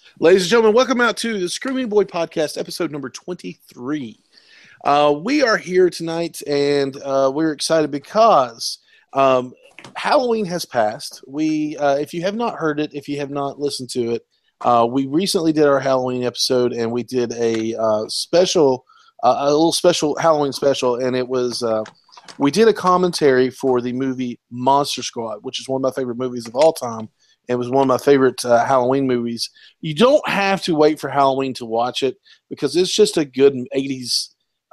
Ladies and gentlemen, welcome out to the Screaming Boy Podcast, episode number 23. We are here tonight, and we're excited because Halloween has passed. If you have not heard it, if you have not listened to it, we recently did our Halloween episode, and we did a little special Halloween special, and it was we did a commentary for the movie Monster Squad, which is one of my favorite movies of all time. It was one of my favorite Halloween movies. You don't have to wait for Halloween to watch it because it's just a good 80s,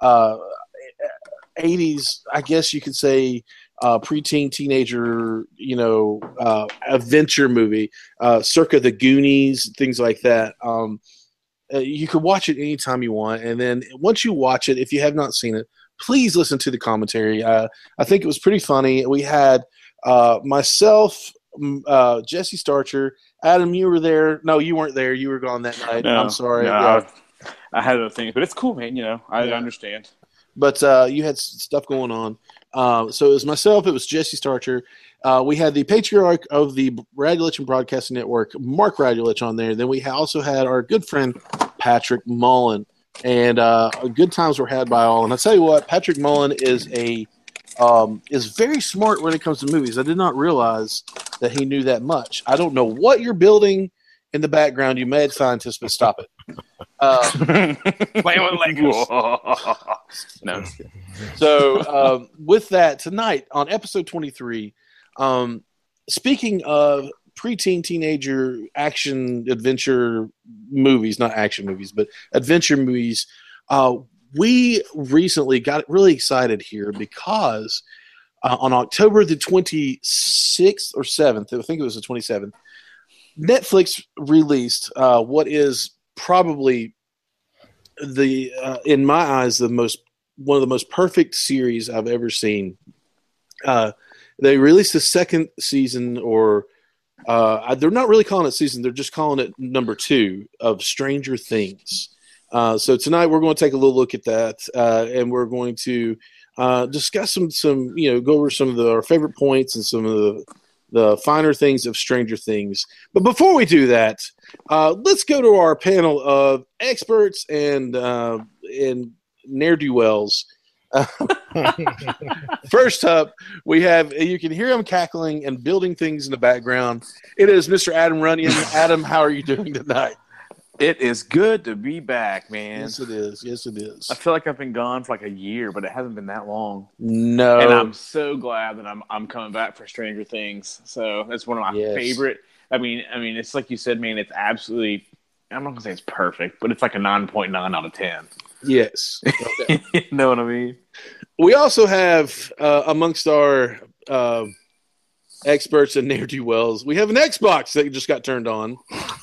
I guess you could say, preteen, teenager, adventure movie, circa the Goonies, things like that. You could watch it anytime you want. And then once you watch it, if you have not seen it, please listen to the commentary. I think it was pretty funny. We had myself, Jesse Starcher, Adam, you were there. No, you weren't there. You were gone that night. No, I'm sorry. No, yeah. I had other things, but it's cool, man. I understand. But you had stuff going on. So it was myself. It was Jesse Starcher. We had the patriarch of the Radulich and Broadcasting Network, Mark Radulich, on there. Then we also had our good friend Patrick Mullen. And good times were had by all. And I'll tell you what, Patrick Mullen is very smart when it comes to movies. I did not realize that he knew that much. I don't know what you're building in the background, you mad scientist, but stop it. Playing with Legos. No. So with that, tonight on episode 23, speaking of preteen, teenager, action, adventure movies, not action movies, but adventure movies, we recently got really excited here because on October the 26th or 7th, I think it was the 27th, Netflix released what is probably in my eyes, one of the most perfect series I've ever seen. They released the second season, or they're not really calling it season, they're just calling it number 2 of Stranger Things. So tonight we're going to take a little look at that, and we're going to discuss some go over some of our favorite points and some of the finer things of Stranger Things. But before we do that, let's go to our panel of experts and ne'er-do-wells. First up, we have, you can hear him cackling and building things in the background. It is Mr. Adam Runyon. Adam, how are you doing tonight? It is good to be back, man. Yes, it is. Yes, it is. I feel like I've been gone for like a year, but it hasn't been that long. No. And I'm so glad that I'm coming back for Stranger Things. So that's one of my favorite. I mean, it's like you said, man, it's absolutely, I'm not going to say it's perfect, but it's like a 9.9 out of 10. Yes. Okay. You know what I mean? We also have, amongst our experts and ne'er-do-wells, we have an Xbox that just got turned on.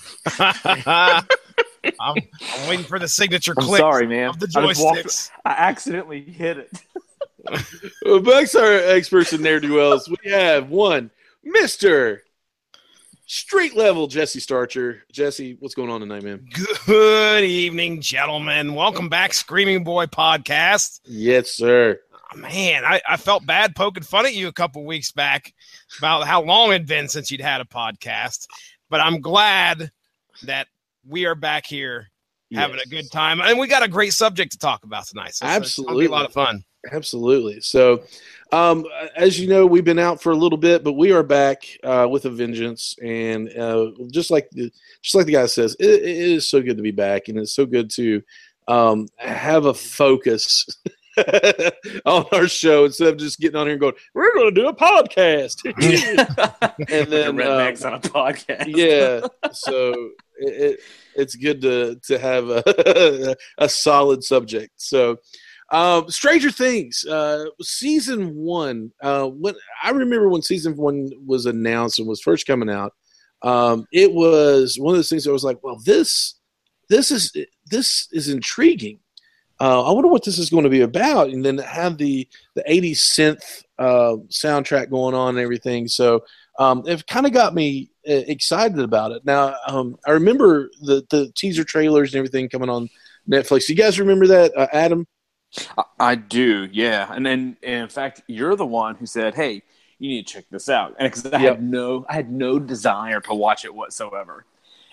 I'm waiting for the signature I'm click sorry, man. of the joysticks. I accidentally hit it. Amongst our experts and ne'er-do-wells, we have one, Mr. Street Level Jesse Starcher. Jesse, what's going on tonight, man? Good evening, gentlemen. Welcome back, Screaming Boy Podcast. Yes, sir. Man, I felt bad poking fun at you a couple weeks back about how long it'd been since you'd had a podcast. But I'm glad that we are back here having a good time. And we got a great subject to talk about tonight. So absolutely. It'll be a lot of fun. Absolutely. So, as you know, we've been out for a little bit, but we are back with a vengeance. And just like the guy says, it is so good to be back. And it's so good to have a focus on our show instead of just getting on here and going, we're going to do a podcast. And then rednecks on a podcast. Yeah. So it's good to have a solid subject. So Stranger Things, season 1. When I remember when season 1 was announced and was first coming out, it was one of those things that I was like, well, this is intriguing. I wonder what this is going to be about, and then have the 80s synth soundtrack going on and everything. So it kind of got me excited about it. Now, I remember the teaser trailers and everything coming on Netflix. You guys remember that, Adam? I do, yeah. And then, in fact, you're the one who said, "Hey, you need to check this out," and because I had no desire to watch it whatsoever.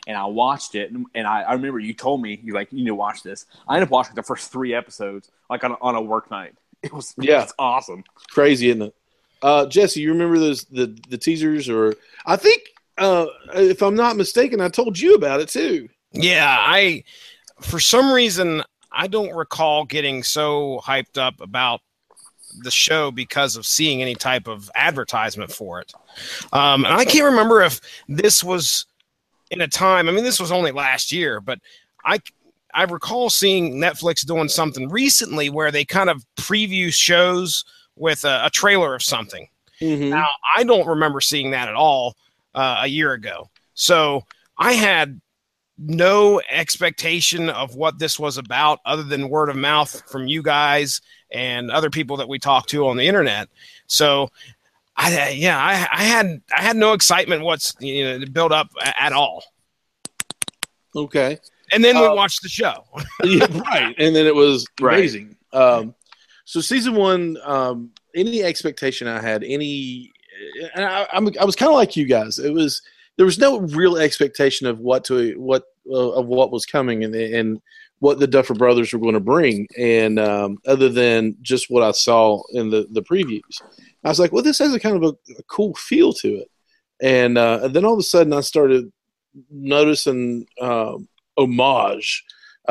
and I watched it, and I remember you told me, you need to watch this. I ended up watching the first 3 episodes, like on a work night. It's awesome. Crazy, isn't it? Jesse, you remember the teasers? Or I think, if I'm not mistaken, I told you about it too. Yeah, for some reason, I don't recall getting so hyped up about the show because of seeing any type of advertisement for it. And I can't remember if this was in a time, I mean, this was only last year, but I recall seeing Netflix doing something recently where they kind of preview shows with a trailer of something. Mm-hmm. Now, I don't remember seeing that at all a year ago. So I had no expectation of what this was about other than word of mouth from you guys and other people that we talk to on the internet. So I had no excitement to build up at all. Okay. And then we watched the show. Yeah, right. And then it was amazing. Right. So season 1, any expectation I had, and I was kind of like you guys. There was no real expectation of what was coming and what the Duffer Brothers were going to bring, and other than just what I saw in the previews. I was like, well, this has a kind of a cool feel to it. And then all of a sudden I started noticing homage,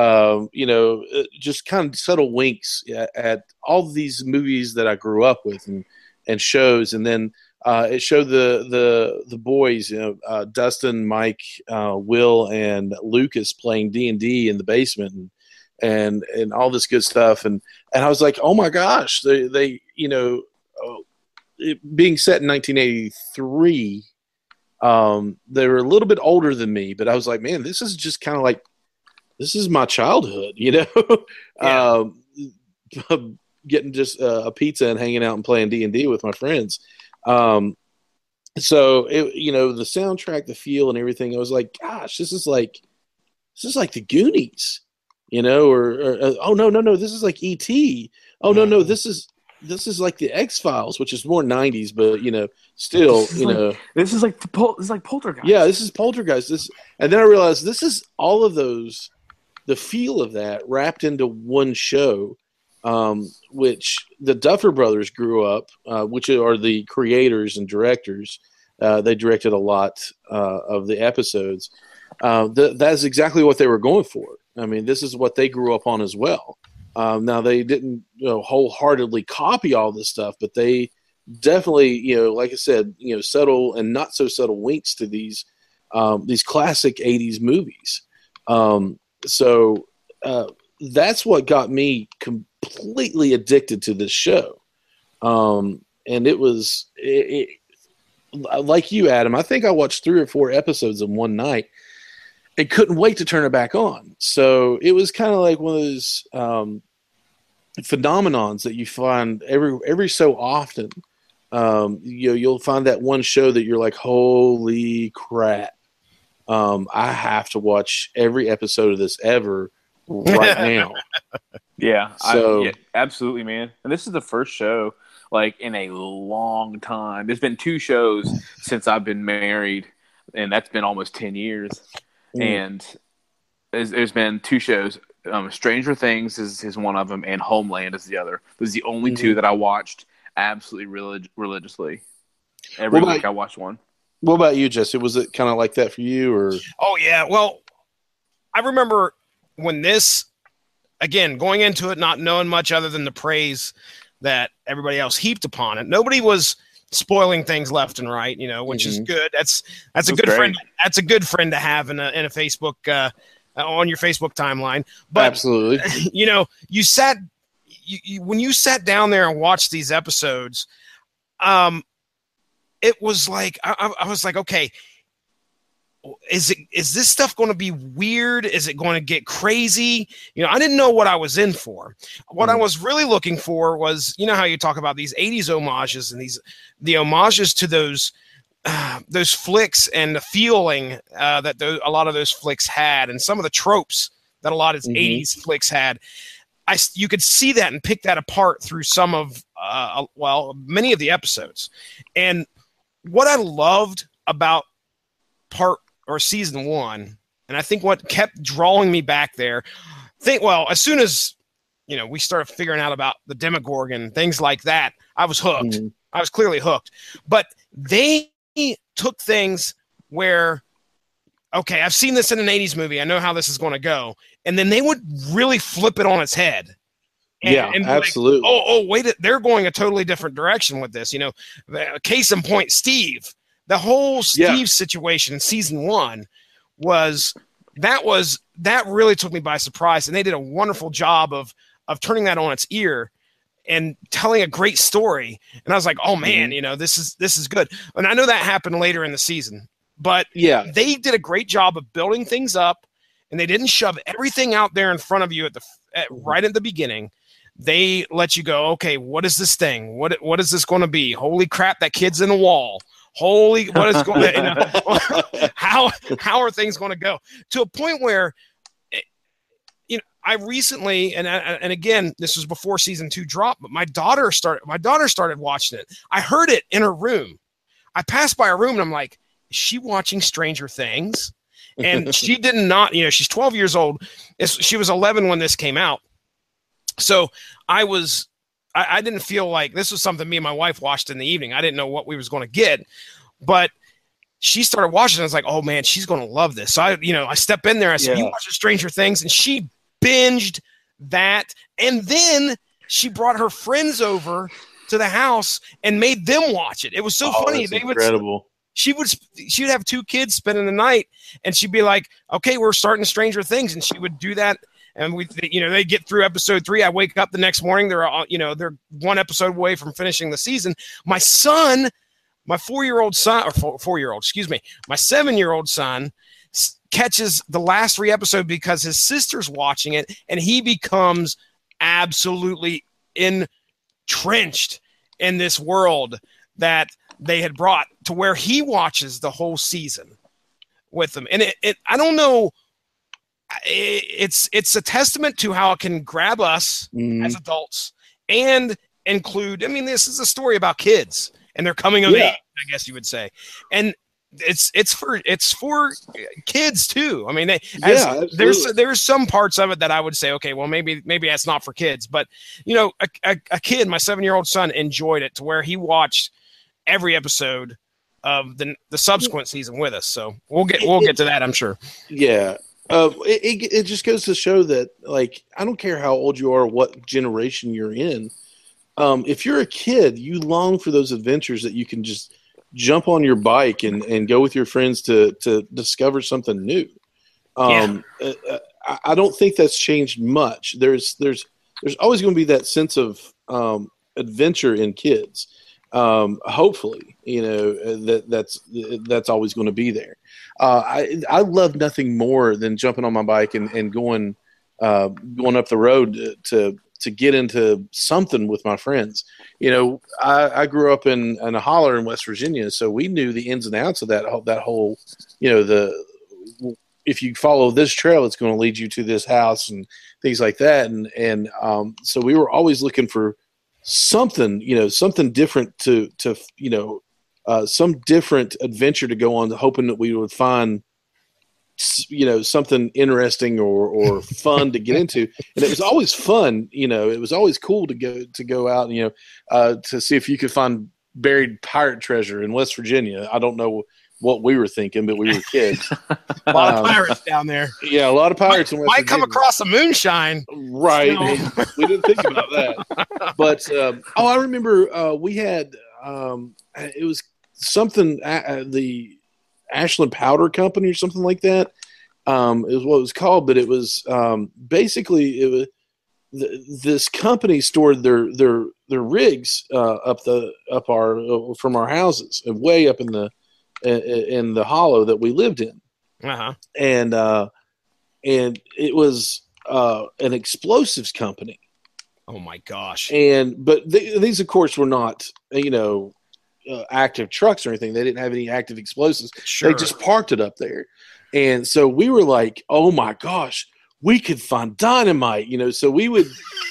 just kind of subtle winks at all these movies that I grew up with and shows. And then it showed the boys, Dustin, Mike, Will, and Lucas playing D&D in the basement and all this good stuff. And I was like, oh my gosh, they being set in 1983, they were a little bit older than me, but I was like, man, this is just kind of like, this is my childhood, Yeah. Getting just a pizza and hanging out and playing D&D with my friends. So it, the soundtrack, the feel and everything, I was like, gosh, this is like the Goonies, or oh no, this is like E.T. Oh no, this is like the X-Files, which is more 90s, but still, this is like Poltergeist. Yeah, this is Poltergeist. And then I realized this is all of those, the feel of that wrapped into one show, which the Duffer Brothers grew up, which are the creators and directors. They directed a lot of the episodes. That's exactly what they were going for. I mean, this is what they grew up on as well. Now, they didn't wholeheartedly copy all this stuff, but they definitely, like I said, subtle and not so subtle winks to these classic 80s movies. So that's what got me completely addicted to this show. And it was like you, Adam. I think I watched 3 or 4 episodes in one night and couldn't wait to turn it back on. So it was kind of like one of those phenomenons that you find every so often. You'll find that one show that you're like, holy crap. I have to watch every episode of this ever right now. Yeah, so absolutely, man. And this is the first show like in a long time. There's been 2 shows since I've been married, and that's been almost 10 years. And there's been 2 shows. Stranger Things is one of them, and Homeland is the other. Those are the only 2 that I watched absolutely religiously. Every week I watched one. What about you, Jesse? Was it kind of like that for you, or? Oh yeah. Well, I remember when this, again, going into it not knowing much other than the praise that everybody else heaped upon it. Nobody was spoiling things left and right, which is good. That's a good friend. That's a good friend to have in a Facebook on your Facebook timeline. But absolutely, you sat when you sat down there and watched these episodes, it was like I was like, okay, is this stuff going to be weird? Is it going to get crazy? I didn't know what I was in for. What I was really looking for was, how you talk about these 80s homages and the homages to those flicks and the feeling that a lot of those flicks had, and some of the tropes that a lot of 80s flicks had. You could see that and pick that apart through some of, many of the episodes. And what I loved about season 1 And I think what kept drawing me back there, as soon as, we started figuring out about the Demogorgon, things like that, I was hooked. Mm-hmm. I was clearly hooked. But they took things where, okay, I've seen this in an 80s movie. I know how this is going to go. And then they would really flip it on its head. And absolutely. Like, wait, they're going a totally different direction with this. Case in point, Steve. The whole Steve situation in season 1 that really took me by surprise. And they did a wonderful job of turning that on its ear and telling a great story. And I was like, oh man, this is good. And I know that happened later in the season, but they did a great job of building things up, and they didn't shove everything out there in front of you right at the beginning. They let you go, okay, what is this thing? What is this going to be? Holy crap, that kid's in the wall. Holy, what is going to, how are things going to go? To a point where, I recently, and again, this was before season 2 dropped, but my daughter started watching it. I heard it in her room. I passed by her room and I'm like, is she watching Stranger Things? And she did not, she's 12 years old. She was 11 when this came out. So I didn't feel like this was something me and my wife watched in the evening. I didn't know what we was going to get, but she started watching. I was like, oh man, she's going to love this. So I step in there. I said, you watch Stranger Things? And she binged that. And then she brought her friends over to the house and made them watch it. It was so funny. That's incredible. She would have 2 kids spending the night, and she'd be like, okay, we're starting Stranger Things. And she would do that. And they get through episode 3. I wake up the next morning. They're one episode away from finishing the season. My son, my 4-year-old son, or 4-year-old, excuse me, my 7-year-old son catches the last 3 episodes because his sister's watching it, and he becomes absolutely entrenched in this world that they had brought to where he watches the whole season with them. And I don't know. It's a testament to how it can grab us as adults and include. I mean, this is a story about kids and they're coming of age, I guess you would say, and it's for kids too. I mean, there's some parts of it that I would say, okay, well maybe that's not for kids, but a kid, my 7-year-old son, enjoyed it to where he watched every episode of the subsequent season with us. So we'll get to that, I'm sure. Yeah. It just goes to show that, like, I don't care how old you are, what generation you're in. If you're a kid, you long for those adventures that you can just jump on your bike and go with your friends to discover something new. I don't think that's changed much. There's always going to be that sense of adventure in kids. Hopefully, that's always going to be there. I love nothing more than jumping on my bike and going up the road to get into something with my friends. I grew up in a holler in West Virginia, so we knew the ins and outs of that whole, if you follow this trail, it's going to lead you to this house and things like that. And so we were always looking for something different to some different adventure to go on, hoping that we would find, something interesting or fun to get into. And it was always fun. It was always cool to go out and, to see if you could find buried pirate treasure in West Virginia. I don't know what we were thinking, but we were kids. A lot of pirates down there. Yeah, a lot of pirates in West Virginia. Might come across some moonshine. Right. We didn't think about that. But, I remember we had, it was something, the Ashland Powder Company or something like that. It was what it was called, but it was basically it was this company stored their rigs from our houses, way up in the hollow that we lived in. Uh-huh. And it was an explosives company. Oh my gosh! But these, of course, were not active trucks or anything. They didn't have any active explosives. Sure. They just parked it up there, and so we were like, "Oh my gosh, we could find dynamite!" So we would,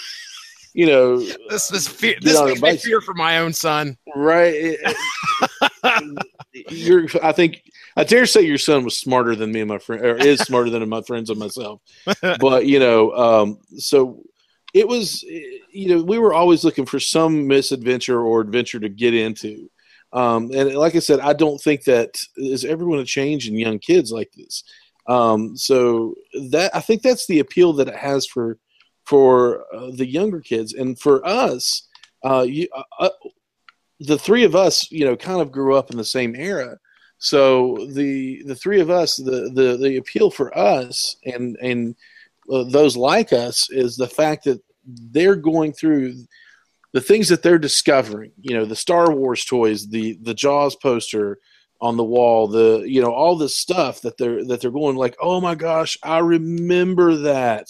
this fear. This makes me fear for my own son. Right. I I dare say your son was smarter than me and my friend, or is smarter than my friends and myself. But so it was. We were always looking for some misadventure or adventure to get into. And like I said, I don't think that is ever going to change in young kids like this. So that I think that's the appeal that it has for the younger kids, and for us. The three of us, kind of grew up in the same era. So the three of us, the appeal for us and those like us is the fact that they're going through the things that they're discovering. The Star Wars toys, the Jaws poster on the wall, all this stuff that they're going like, oh my gosh, I remember that.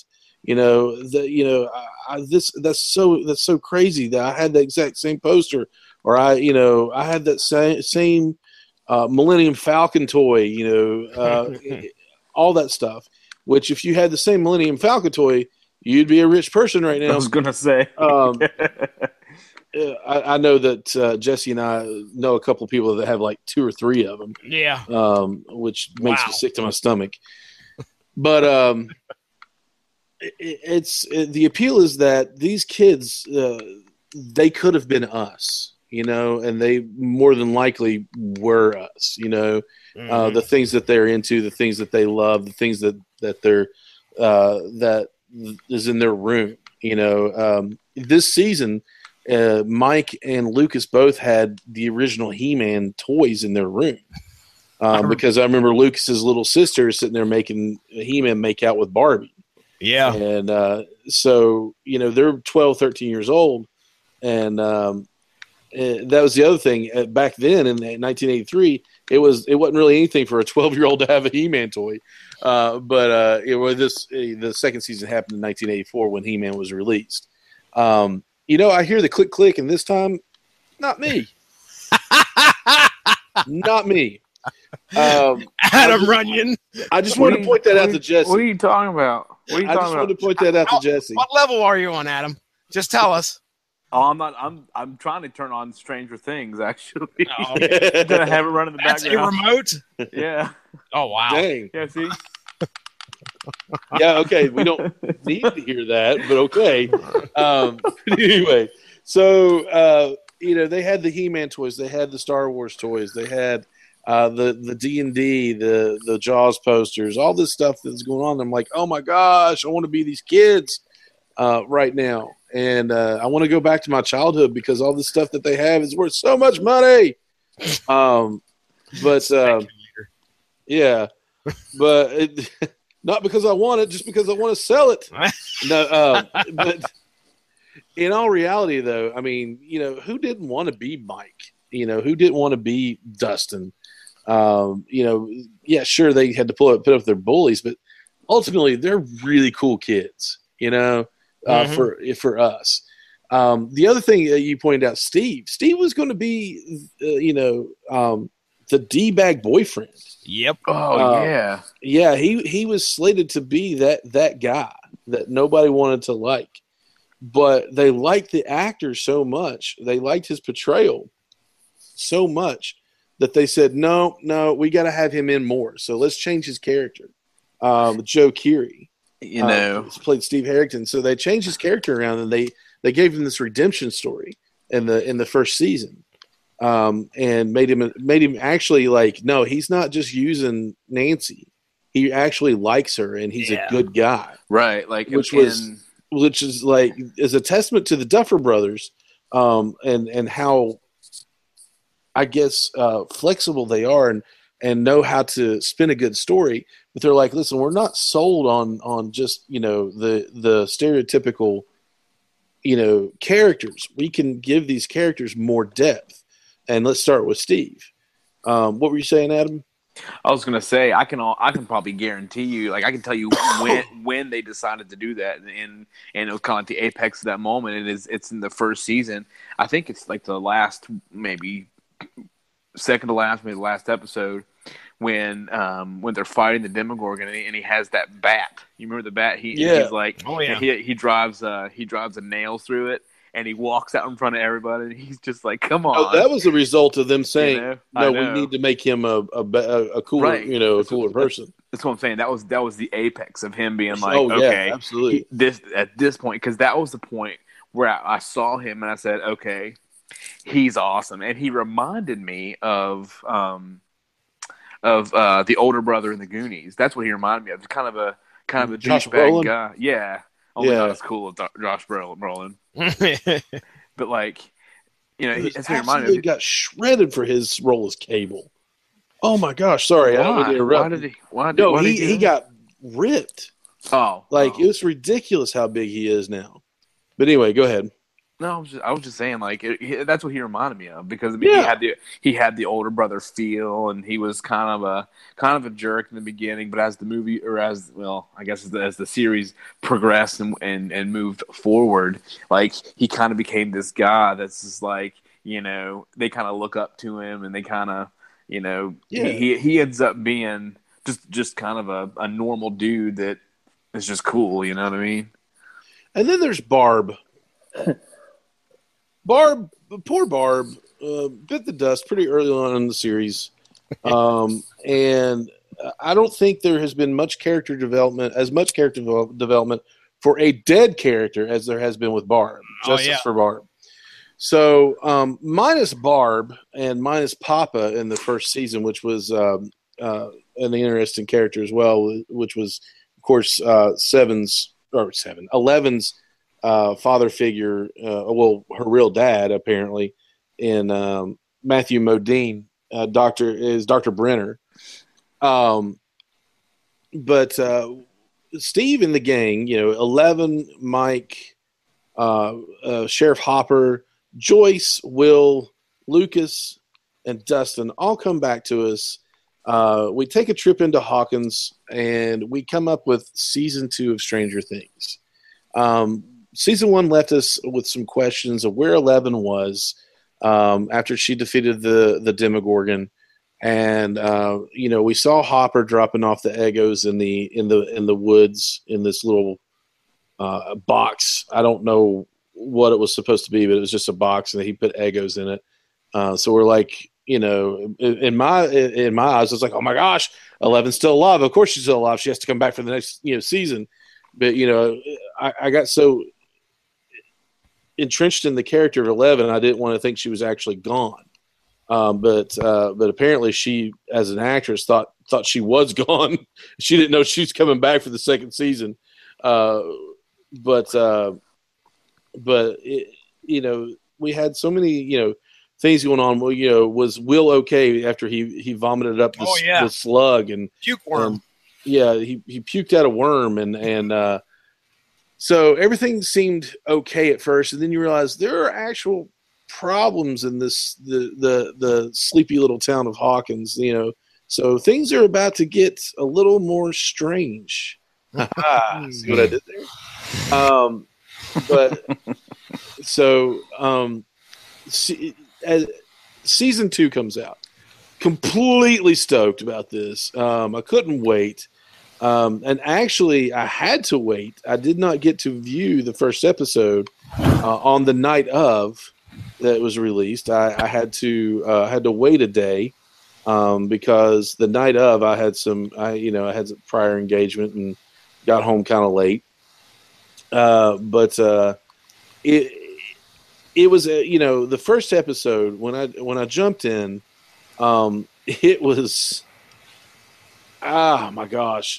That's so crazy that I had the exact same poster, or I had that same Millennium Falcon toy, all that stuff. Which, if you had the same Millennium Falcon toy, you'd be a rich person right now. I was gonna say. I know that Jesse and I know a couple of people that have like 2 or 3 of them. Yeah. Which makes me sick to my stomach. But the appeal is that these kids, they could have been us, and they more than likely were us, the things that they're into, the things that they love, the things that they're that is in their room. This season, Mike and Lucas both had the original He-Man toys in their room. Because I remember Lucas's little sister sitting there making He-Man make out with Barbie. Yeah. And so, they're 12, 13 years old. And that was the other thing. Back then in 1983, it wasn't really anything for a 12-year-old to have a He-Man toy. But the second season happened in 1984 when He-Man was released. I hear the click, click, and this time, not me. Not me. Adam Runyon. I just wanted to point that out to Jesse. What are you talking about? I just wanted to point that out to Jesse. What level are you on, Adam? Just tell us. Oh, I'm not. I'm trying to turn on Stranger Things. Actually, I'm gonna have it run in the background. That's your remote. Yeah. Oh wow. Dang. Yeah. See. Yeah. Okay. We don't need to hear that, but okay. Anyway, so they had the He-Man toys, they had the Star Wars toys, they had the D&D, the Jaws posters, all this stuff that's going on. I'm like, oh my gosh, I want to be these kids right now. And I want to go back to my childhood because all the stuff that they have is worth so much money. Yeah, but not because I want it, just because I want to sell it. No, but in all reality, though, I mean, who didn't want to be Mike? Who didn't want to be Dustin? Yeah, sure, they had to put up their bullies, but ultimately, they're really cool kids. For us. The other thing that you pointed out, Steve was going to be, the D-bag boyfriend. Yep. Oh yeah. Yeah, he was slated to be that guy that nobody wanted to like, but they liked the actor so much, they liked his portrayal so much that they said, no, we got to have him in more. So let's change his character. Joe Keery. Played Steve Harrington, so they changed his character around, and they gave him this redemption story in the first season, and made him actually like, no, he's not just using Nancy, he actually likes her, and he's a good guy, right? Like which is like is a testament to the Duffer Brothers, and how I guess flexible they are and know how to spin a good story. But they're like, listen, we're not sold on just, the stereotypical, characters. We can give these characters more depth. And let's start with Steve. What were you saying, Adam? I was gonna say I can probably guarantee you, like I can tell you when they decided to do that, and it was kind of like the apex of that moment. And it's in the first season. I think it's like the last, maybe second to last, maybe the last episode, when they're fighting the Demogorgon, and he has that bat. You remember the bat? He's like, oh yeah, he drives a nail through it, and he walks out in front of everybody, and he's just like, "Come on!" Oh, that was the result of them saying, "No, we need to make him a cooler, right. a cooler person." That's what I'm saying. That was the apex of him being like, "Oh okay, yeah, absolutely." At this point, because that was the point where I saw him and I said, "Okay, he's awesome," and he reminded me of the older brother in the Goonies. That's what he reminded me of. Kind of a Josh douchebag Brolin? guy. Yeah. Only not as cool as Josh Brolin. But like, that's what he reminded me. He got shredded for his role as Cable. Oh my gosh! Sorry, I don't mean to interrupt. He got ripped. Oh, it was ridiculous how big he is now. But anyway, go ahead. No, I was just saying, like that's what he reminded me of, because he had the older brother feel, and he was kind of a jerk in the beginning, but as the movie, or as the series progressed and moved forward, like he kind of became this guy that's just like, they kind of look up to him, and they kind of, he ends up being just kind of a normal dude that is just cool, you know what I mean? And then there's Barb. Poor Barb, bit the dust pretty early on in the series, and I don't think there has been much character development for a dead character as there has been with Barb. Justice for Barb. So minus Barb and minus Papa in the first season, which was an interesting character as well, which was of course Eleven's father figure, her real dad apparently, in Matthew Modine, Dr. Brenner. But Steve and the gang, 11, Mike, Sheriff Hopper, Joyce, Will, Lucas, and Dustin all come back to us. We take a trip into Hawkins, and we come up with season 2 of Stranger Things. Season 1 left us with some questions of where 11 was after she defeated the Demogorgon, and we saw Hopper dropping off the Eggos in the woods in this little box. I don't know what it was supposed to be, but it was just a box, and he put Eggos in it. So we're like, in my eyes, it's like, oh my gosh, 11's still alive. Of course she's still alive. She has to come back for the next season. But I got so entrenched in the character of 11, I didn't want to think she was actually gone. But apparently she, as an actress, thought she was gone. She didn't know she was coming back for the second season. But we had so many things going on. Well, was Will okay after he vomited up the slug and puke worm? He puked out a worm and so everything seemed okay at first, and then you realize there are actual problems in the sleepy little town of Hawkins. So things are about to get a little more strange. See what I did there? As season 2 comes out, completely stoked about this. I couldn't wait. And actually, I had to wait. I did not get to view the first episode on the night of that it was released. I had to wait a day because the night of I had some prior engagement and got home kind of late. But it was the first episode when I jumped in, it was. Oh my gosh!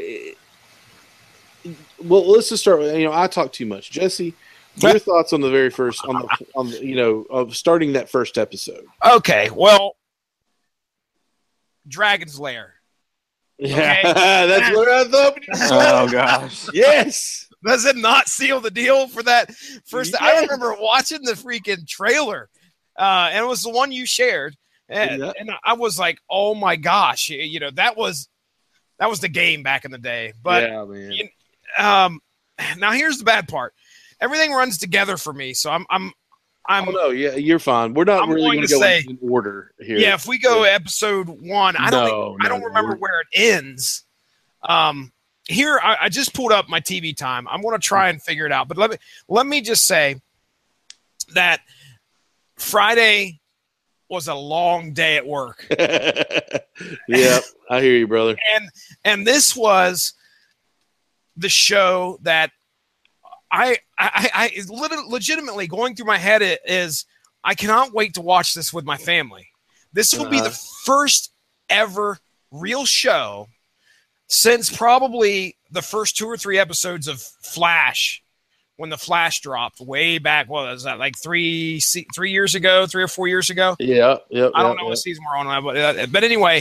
Well, let's just start with I talk too much. Jesse, your thoughts on the very first of starting that first episode? Okay, well, Dragon's Lair. Okay? Yeah, that's what I thought. Oh gosh, yes. Does it not seal the deal for that first? Yes. I remember watching the freaking trailer, and it was the one you shared. And I was like, "Oh my gosh!" That was the game back in the day. But yeah, man. Now here's the bad part: everything runs together for me. So I'm. Oh no, yeah, you're fine. We're not really going to go in order here. Yeah, if we go episode 1, I don't remember where it ends. Here I just pulled up my TV time. I'm going to try and figure it out. But let me just say, that Friday was a long day at work. Yeah, I hear you, brother. And this was the show that I legitimately going through my head is I cannot wait to watch this with my family. This will be the first ever real show since probably the first 2 or 3 episodes of Flash, when the Flash dropped way back. What was that, like 3 years ago, 3 or 4 years ago? Yeah. I don't know what season we're on, but anyway,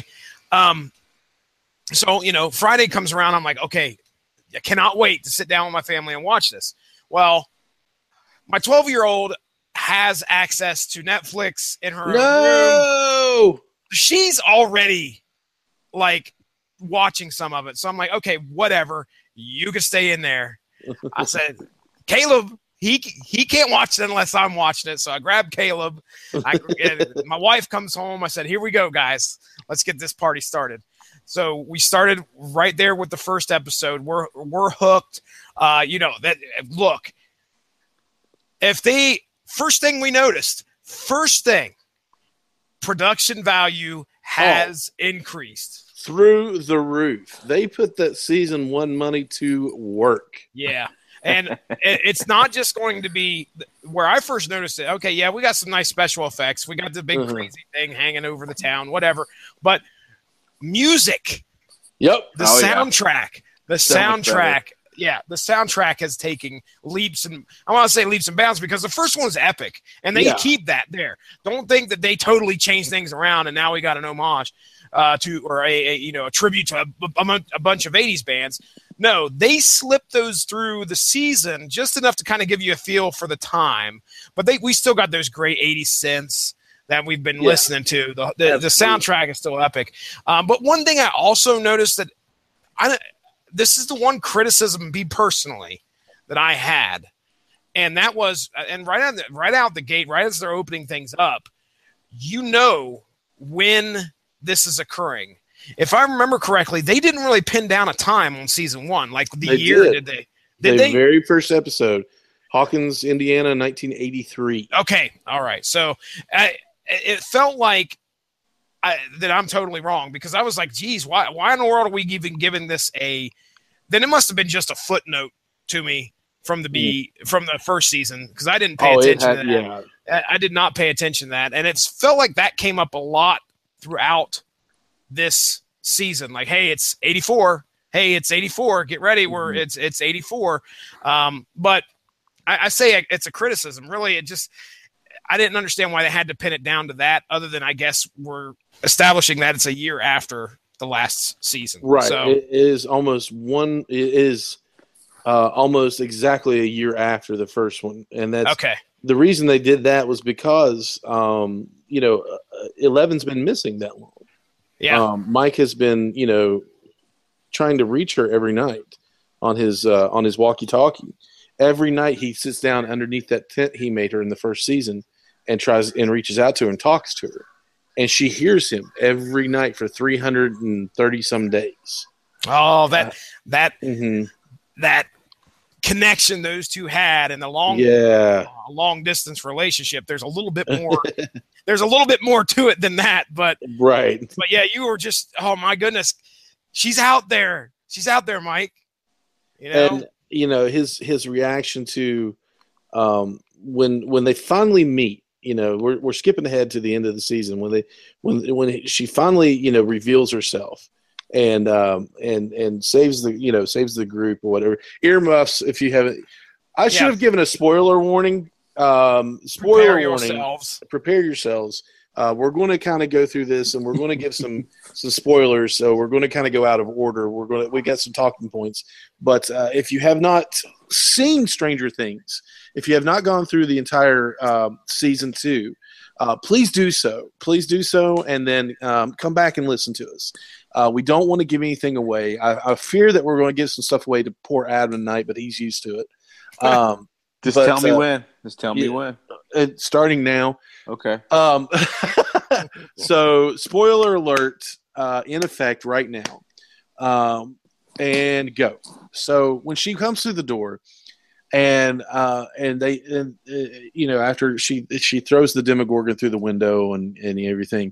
so, Friday comes around. I'm like, okay, I cannot wait to sit down with my family and watch this. Well, my 12-year-old has access to Netflix in her own room. She's already like watching some of it. So I'm like, okay, whatever. You can stay in there. I said, Caleb, he can't watch it unless I'm watching it. So I grabbed Caleb. My wife comes home. I said, here we go, guys. Let's get this party started. So we started right there with the first episode. We're hooked. Look, first thing we noticed, production value has increased through the roof. They put that season 1 money to work. Yeah. And it's not just going to be where I first noticed it. Okay, yeah, we got some nice special effects. We got the big crazy thing hanging over the town, whatever. But music. Yep. The soundtrack. The soundtrack. Yeah, the soundtrack is taking leaps and I want to say leaps and bounds because the first one was epic, and they keep that there. Don't think that they totally changed things around and now we got an homage a tribute to a bunch of 80s bands. No, they slipped those through the season just enough to kind of give you a feel for the time, but we still got those great 80s synths that we've been listening to. The soundtrack is still epic. But one thing I also noticed that this is the one criticism, me personally, that I had, and that was, and right out the gate, right as they're opening things up, when this is occurring. If I remember correctly, they didn't really pin down a time on season 1, like the year. Did they? The very first episode, Hawkins, Indiana, 1983. Okay, all right. So it felt like that I'm totally wrong because I was like, geez, why in the world are we even giving this then it must have been just a footnote to me from the first season because I didn't pay attention to that. Yeah. I did not pay attention to that. And it's felt like that came up a lot throughout this season. Like, hey, it's 84. Hey, it's 84. Get ready. It's 84. But I say it's a criticism. Really, I didn't understand why they had to pin it down to that other than I guess we're establishing that it's a year after the last season. Right. So, it is almost almost exactly a year after the first one. And that's okay. The reason they did that was because, Eleven's been missing that long. Yeah. Mike has been, trying to reach her every night on his walkie-talkie. Every night he sits down underneath that tent he made her in the first season and tries and reaches out to her and talks to her. And she hears him every night for 330 some days. Oh, that connection those two had in the long distance relationship. There's a little bit more. There's a little bit more to it than that, but right. But yeah, you were just, oh my goodness, she's out there. She's out there, Mike. And his reaction to when they finally meet. We're skipping ahead to the end of the season when she finally reveals herself and saves the group or whatever. Earmuffs, if you haven't. I should have given a spoiler warning. Prepare yourselves. We're going to kind of go through this, and we're going to give some spoilers. So we're going to kind of go out of order. We got some talking points. But if you have not seen Stranger Things, if you have not gone through the entire season 2, please do so. Please do so, and then come back and listen to us. We don't want to give anything away. I fear that we're going to give some stuff away to poor Adam tonight, but he's used to it. Tell me when. Just tell me when. Starting now. Okay. So, spoiler alert in effect right now. And go. So, when she comes through the door, and after she throws the Demogorgon through the window and everything,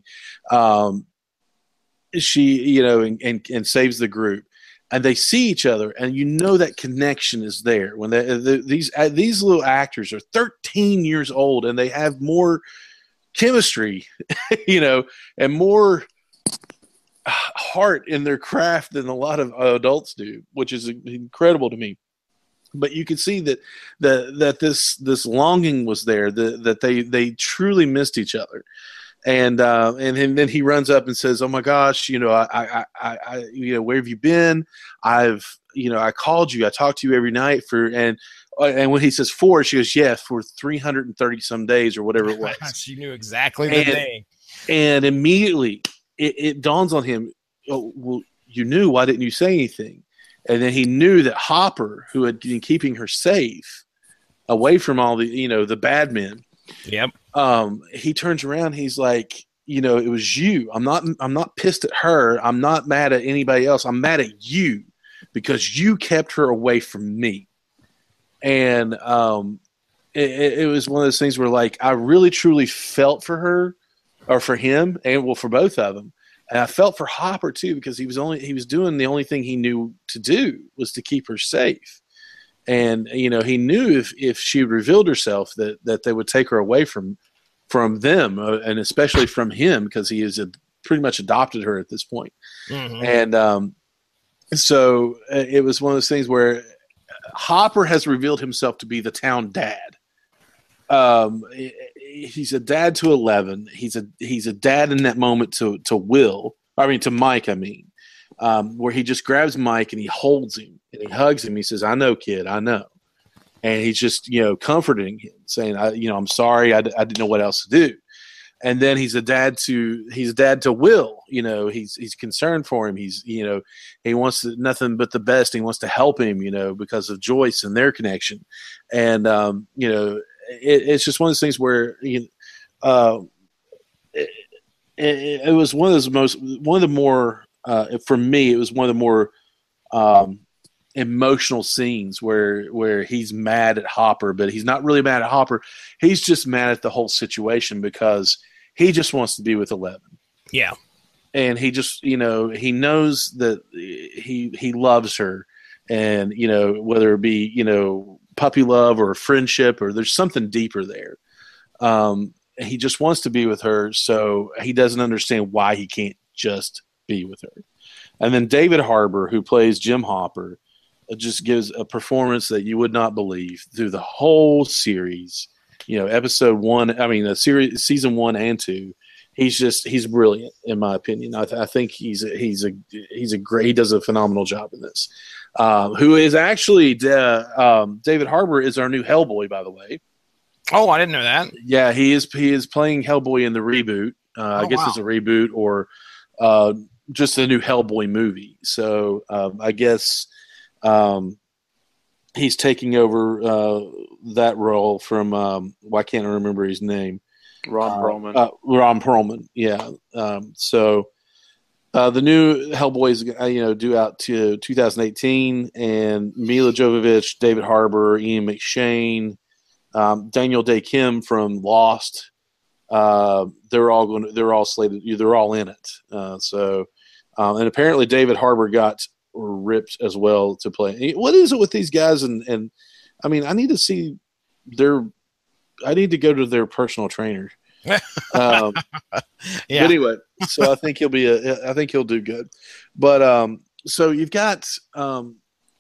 she and saves the group. And they see each other, and that connection is there when these little actors are 13 years old, and they have more chemistry, and more heart in their craft than a lot of adults do, which is incredible to me. But you can see that this longing was there, that they truly missed each other. And then he runs up and says, "Oh my gosh, I where have you been? I called you. I talked to you every night and when he says 4, she goes, "Yeah, for 330 some days or whatever it was." She knew exactly the day. And immediately it dawns on him, "Oh, well, you knew. Why didn't you say anything?" And then he knew that Hopper, who had been keeping her safe away from all the the bad men. Yep. He turns around. He's like, it was you. I'm not pissed at her. I'm not mad at anybody else. I'm mad at you because you kept her away from me. And it was one of those things where, like, I really truly felt for her, or for him, and for both of them. And I felt for Hopper too, because he was doing the only thing he knew to do was to keep her safe. And he knew if she revealed herself that they would take her away from them, and especially from him, because he has pretty much adopted her at this point. Mm-hmm. And so it was one of those things where Hopper has revealed himself to be the town dad. He's a dad to 11. He's a dad in that moment to Mike. Where he just grabs Mike and he holds him and he hugs him. He says, "I know, kid, I know." And he's just, comforting him, saying, "I'm sorry. I didn't know what else to do." And then he's a dad to Will. He's concerned for him. He wants nothing but the best. He wants to help him, because of Joyce and their connection. And, it's just one of those things where, it was one of the more, for me, it was one of the more emotional scenes where he's mad at Hopper, but he's not really mad at Hopper. He's just mad at the whole situation because he just wants to be with 11. Yeah. And he just, he knows that he loves her, and, whether it be, puppy love or friendship, or there's something deeper there. He just wants to be with her, so he doesn't understand why he can't just be with her. And then David Harbour, who plays Jim Hopper, just gives a performance that you would not believe through the whole series. Episode 1, season 1 and 2. He's brilliant, in my opinion. I think he does a phenomenal job in this. Who is actually David Harbour is our new Hellboy, by the way. Oh, I didn't know that. Yeah, he is playing Hellboy in the reboot. I guess it's a reboot or just a new Hellboy movie. So I guess he's taking over that role from why can't I remember his name? Ron Perlman. Ron Perlman, yeah. So the new Hellboy is due out to 2018, and Mila Jovovich, David Harbour, Ian McShane, Daniel Day Kim from Lost. They're all slated. They're all in it. And apparently David Harbour got ripped as well to play. What is it with these guys? And I mean, I need to see I need to go to their personal trainer. Yeah. But anyway, so I think he'll do good. But so you've got all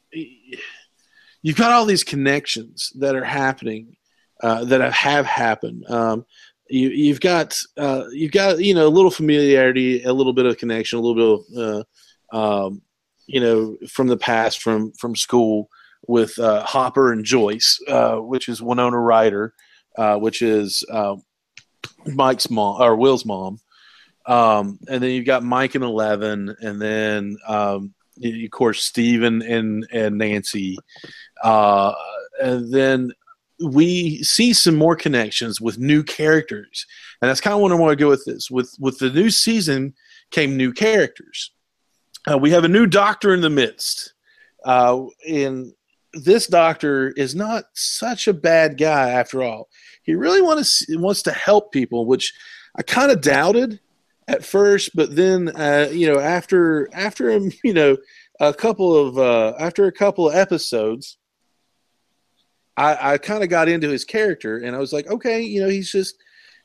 these connections that are happening, that have happened. You've got a little familiarity, a little bit of connection, a little bit of from the past, from school with Hopper and Joyce, which is Winona Ryder, which is Mike's mom or Will's mom, and then you've got Mike and 11, and then of course Steven and Nancy, and then we see some more connections with new characters, and that's kind of what I want to go with this. With the new season came new characters. We have a new doctor in the midst, and this doctor is not such a bad guy after all. He really wants to help people, which I kind of doubted at first, but then after a couple of episodes, I kind of got into his character, and I was like, okay, he's just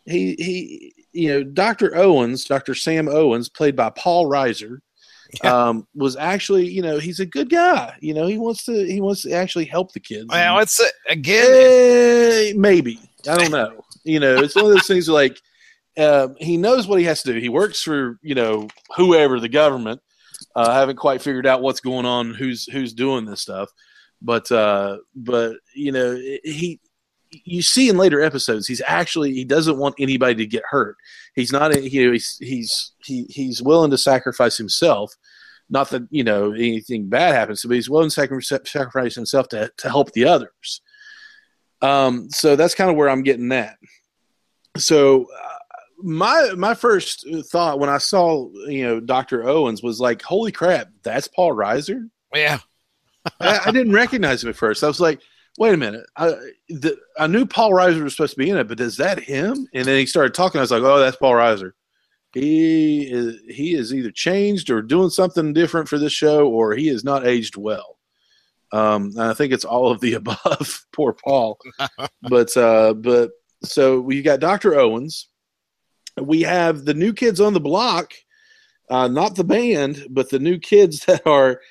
Dr. Owens, Dr. Sam Owens, played by Paul Reiser, was actually, he's a good guy. He wants to actually help the kids. Well, it's again, maybe, I don't know. It's one of those things like he knows what he has to do. He works for whoever, the government. Haven't quite figured out what's going on, who's doing this stuff, but you see in later episodes, he doesn't want anybody to get hurt. He's not, he's willing to sacrifice himself. Not that, anything bad happens to him, but he's willing to sacrifice himself to help the others. So that's kind of where I'm getting at. So my first thought when I saw, Dr. Owens was like, holy crap, that's Paul Reiser? Yeah. I didn't recognize him at first. I was like, wait a minute. I knew Paul Reiser was supposed to be in it, but is that him? And then he started talking. I was like, oh, that's Paul Reiser. He is either changed or doing something different for this show, or he is not aged well. I think it's all of the above. Poor Paul. But so we got Dr. Owens. We have the New Kids on the Block, not the band, but the new kids that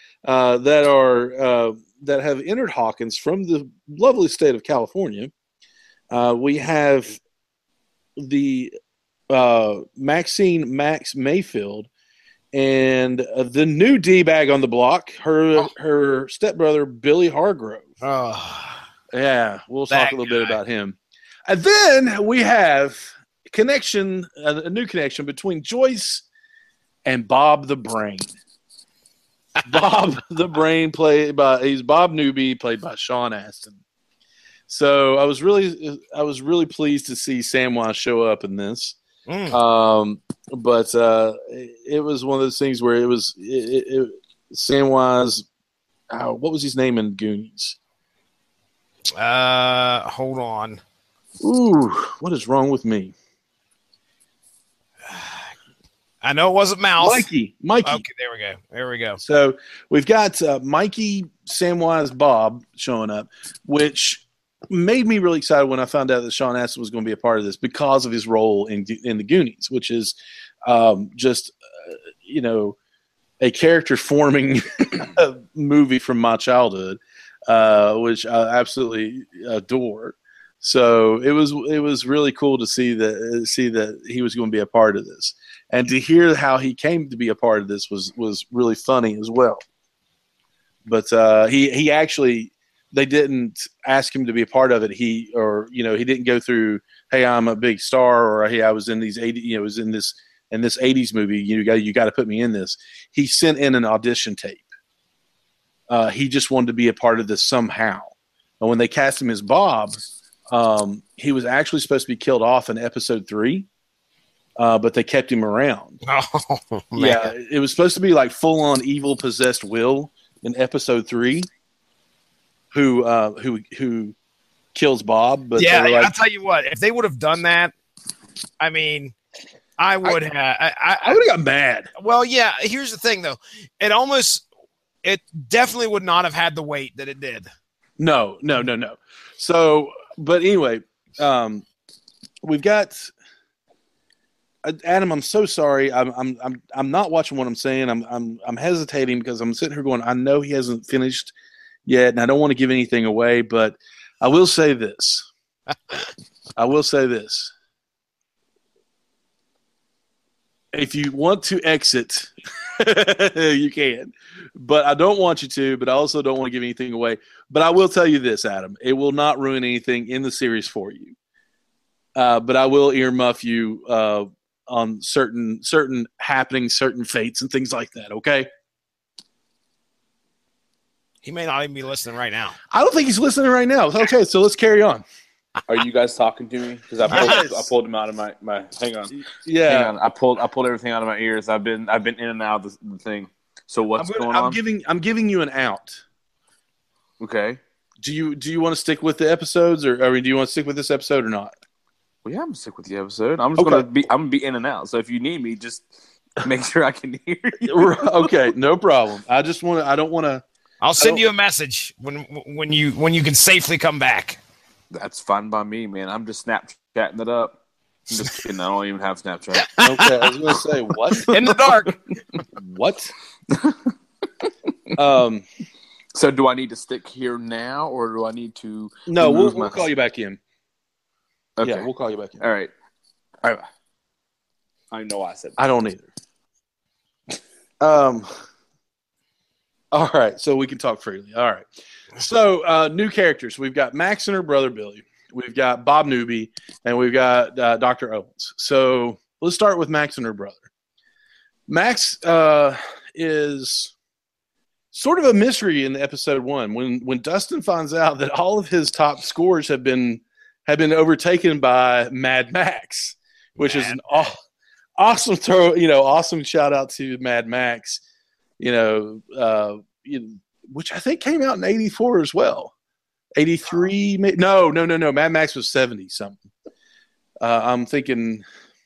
have entered Hawkins from the lovely state of California. We have the Maxine Max Mayfield and the new D-bag on the block, her stepbrother, Billy Hargrove. Oh, yeah, we'll talk a little bit about him. And then we have a new connection between Joyce and Bob the Brain. Bob the Brain he's Bob Newby, played by Sean Astin. So I was really pleased to see Samwise show up in this. But it was one of those things where it was Samwise. What was his name in Goonies? Hold on. Ooh, what is wrong with me? I know it wasn't Mouse. Mikey. Okay, there we go. So we've got Mikey, Samwise, Bob showing up, which made me really excited when I found out that Sean Astin was going to be a part of this because of his role in the Goonies, which is just a character forming movie from my childhood, which I absolutely adore. So it was really cool to see that he was going to be a part of this, and to hear how he came to be a part of this was really funny as well. But he actually, they didn't ask him to be a part of it. He didn't go through, hey, I'm a big star, or hey, I was in these 80, was in this 80s movie. You got to put me in this. He sent in an audition tape. He just wanted to be a part of this somehow. And when they cast him as Bob, he was actually supposed to be killed off in episode 3, but they kept him around. Oh, man. Yeah, it was supposed to be like full on evil possessed Will in episode 3. Who kills Bob? But yeah, I'll tell you what. If they would have done that, I mean, I would have. I would have got mad. Well, yeah. Here's the thing, though. It definitely would not have had the weight that it did. No. So, but anyway, we've got Adam. I'm so sorry. I'm not watching what I'm saying. I'm hesitating because I'm sitting here going, I know he hasn't finished yet, and I don't want to give anything away, but I will say this. If you want to exit, you can. But I don't want you to, but I also don't want to give anything away. But I will tell you this, Adam. It will not ruin anything in the series for you. But I will earmuff you on certain happenings, certain fates, and things like that, okay? He may not even be listening right now. I don't think he's listening right now. Okay, so let's carry on. Are you guys talking to me? Because I pulled him out of my. Hang on. Yeah. Hang on. I pulled everything out of my ears. I've been in and out of the thing. So what's going on? I'm giving you an out. Okay. Do you want to stick with the episodes, or do you want to stick with this episode or not? Well, yeah, I'm gonna stick with the episode. I'm just gonna be in and out. So if you need me, just make sure I can hear you. Okay, no problem. I don't want to. I'll send you a message when you can safely come back. That's fine by me, man. I'm just Snapchatting it up. I'm just kidding. I don't even have Snapchat. Okay, I was gonna say what in the dark. What? So do I need to stick here now, or do I need to? No, we'll call you back in. Okay. Yeah, we'll call you back in. All right. I know I said that. I don't either. All right, so we can talk freely. All right. So new characters. We've got Max and her brother Billy. We've got Bob Newby, and we've got Dr. Owens. So let's start with Max and her brother. Max is sort of a mystery in episode 1 when Dustin finds out that all of his top scores have been overtaken by Mad Max, which is an awesome throw. Awesome shout out to Mad Max. Which I think came out in '84 as well. 83? No. Mad Max was 70 something. I'm thinking.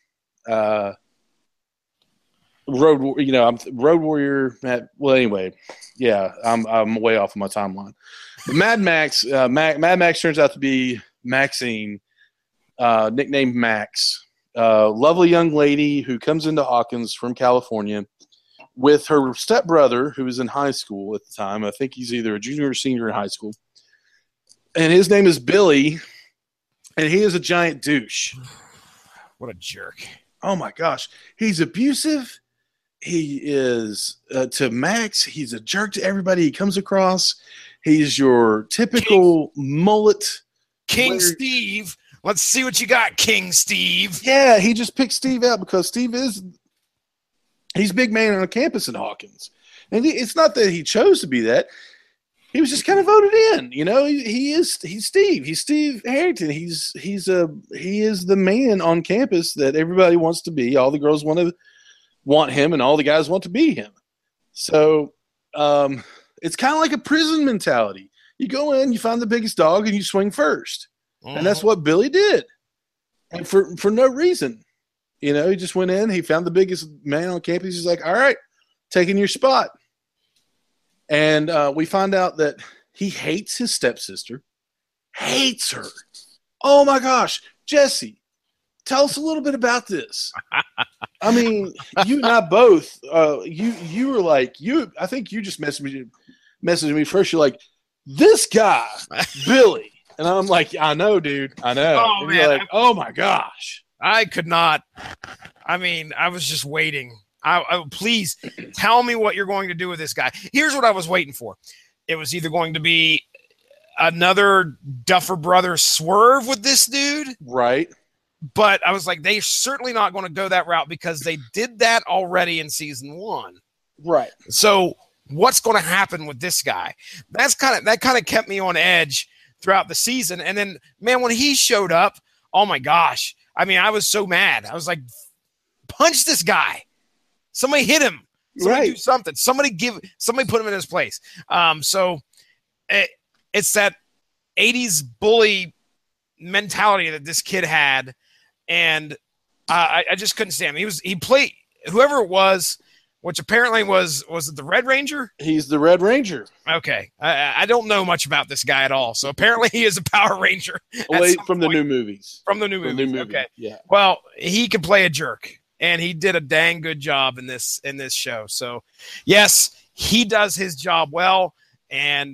Road Warrior. Well, anyway, yeah, I'm way off of my timeline. But Mad Max, Mad Max turns out to be Maxine, nicknamed Max, lovely young lady who comes into Hawkins from California with her stepbrother, who was in high school at the time. I think he's either a junior or senior in high school, and his name is Billy, and he is a giant douche. What a jerk! Oh my gosh, he's abusive. He is to Max. He's a jerk to everybody he comes across. He's your typical mullet. King Steve. Let's see what you got, King Steve. Yeah, he just picked Steve out because he's big man on campus in Hawkins. And it's not that he chose to be that. He was just kind of voted in. He's Steve. He's Steve Harrington. He is the man on campus that everybody wants to be. All the girls want him, and all the guys want to be him. So it's kind of like a prison mentality. You go in, you find the biggest dog, and you swing first. And that's what Billy did. And for no reason. He just went in, he found the biggest man on campus. He's like, all right, taking your spot. And we find out that he hates his stepsister. Hates her. Oh, my gosh. Jesse, tell us a little bit about this. I mean, you and I both, you were like, I think you just messaged me first. You're like, this guy, Billy. And I'm like, I know, dude. I know. Oh, and you're like, oh, my gosh. I could not. I mean, I was just waiting. Please tell me what you're going to do with this guy. Here's what I was waiting for. It was either going to be another Duffer Brothers swerve with this dude. Right. But I was like, they're certainly not going to go that route because they did that already in season 1. Right. So what's going to happen with this guy? That kind of kept me on edge throughout the season. And then, man, when he showed up, oh my gosh. I mean, I was so mad. I was like, punch this guy. Somebody hit him. Somebody do something. Somebody put him in his place. So it's that 80s bully mentality that this kid had. And I just couldn't stand him. He played whoever it was, which apparently was it the Red Ranger? He's the Red Ranger. Okay. I don't know much about this guy at all. So apparently he is a Power Ranger. From the new movies. From the new movies. Okay. Yeah. Well, he can play a jerk, and he did a dang good job in this show. So yes, he does his job well. And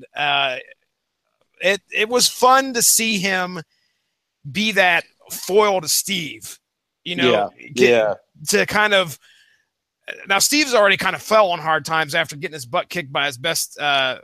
it was fun to see him be that foil to Steve, to kind of. Now Steve's already kind of fell on hard times after getting his butt kicked by his best the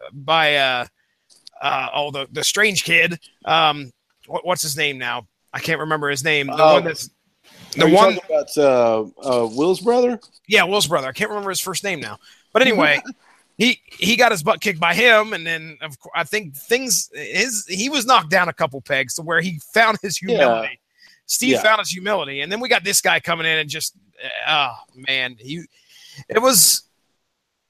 strange kid. What's his name now? I can't remember his name. The one about Will's brother. Yeah, Will's brother. I can't remember his first name now. But anyway, he got his butt kicked by him, and then of course I think he was knocked down a couple pegs to where he found his humility. Yeah. Steve found his humility, and then we got this guy coming in and just, oh man, it was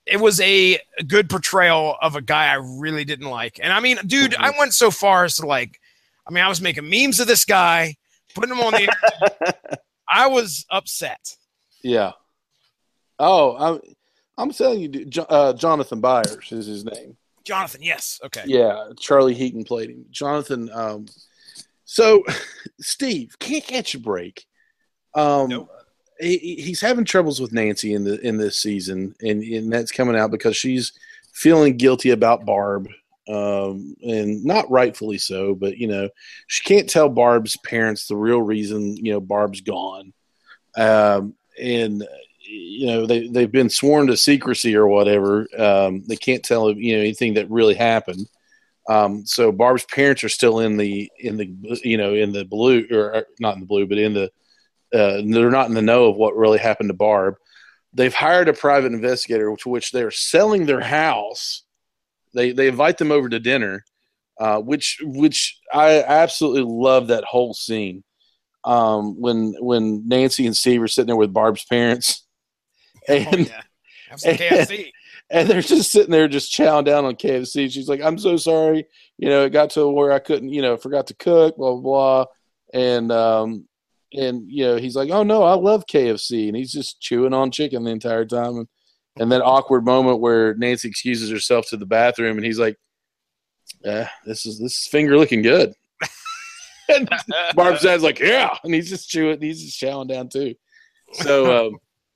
it was a good portrayal of a guy I really didn't like. And I mean, dude, I went so far as to I was making memes of this guy, putting him on the internet. I was upset. Yeah. Oh, I'm telling you, Jonathan Byers is his name. Jonathan, yes. Okay. Yeah, Charlie Heaton played him. Jonathan. So, Steve can't catch a break. Nope. He's having troubles with Nancy in this season, and that's coming out because she's feeling guilty about Barb, and not rightfully so. But she can't tell Barb's parents the real reason Barb's gone, and they've been sworn to secrecy or whatever. They can't tell anything that really happened. So Barb's parents are still in the blue, or not in the blue, but in the they're not in the know of what really happened to Barb. They've hired a private investigator, to which they're selling their house. They invite them over to dinner, which I absolutely love that whole scene. When Nancy and Steve are sitting there with Barb's parents, and have some KFC. And they're just sitting there just chowing down on KFC. She's like, "I'm so sorry. It got to where I couldn't, forgot to cook, blah, blah, blah." And he's like, "Oh, no, I love KFC." And he's just chewing on chicken the entire time. And that awkward moment where Nancy excuses herself to the bathroom, and he's like, this is finger looking good. And Barb's dad's like, "Yeah." And he's just chowing down too. So,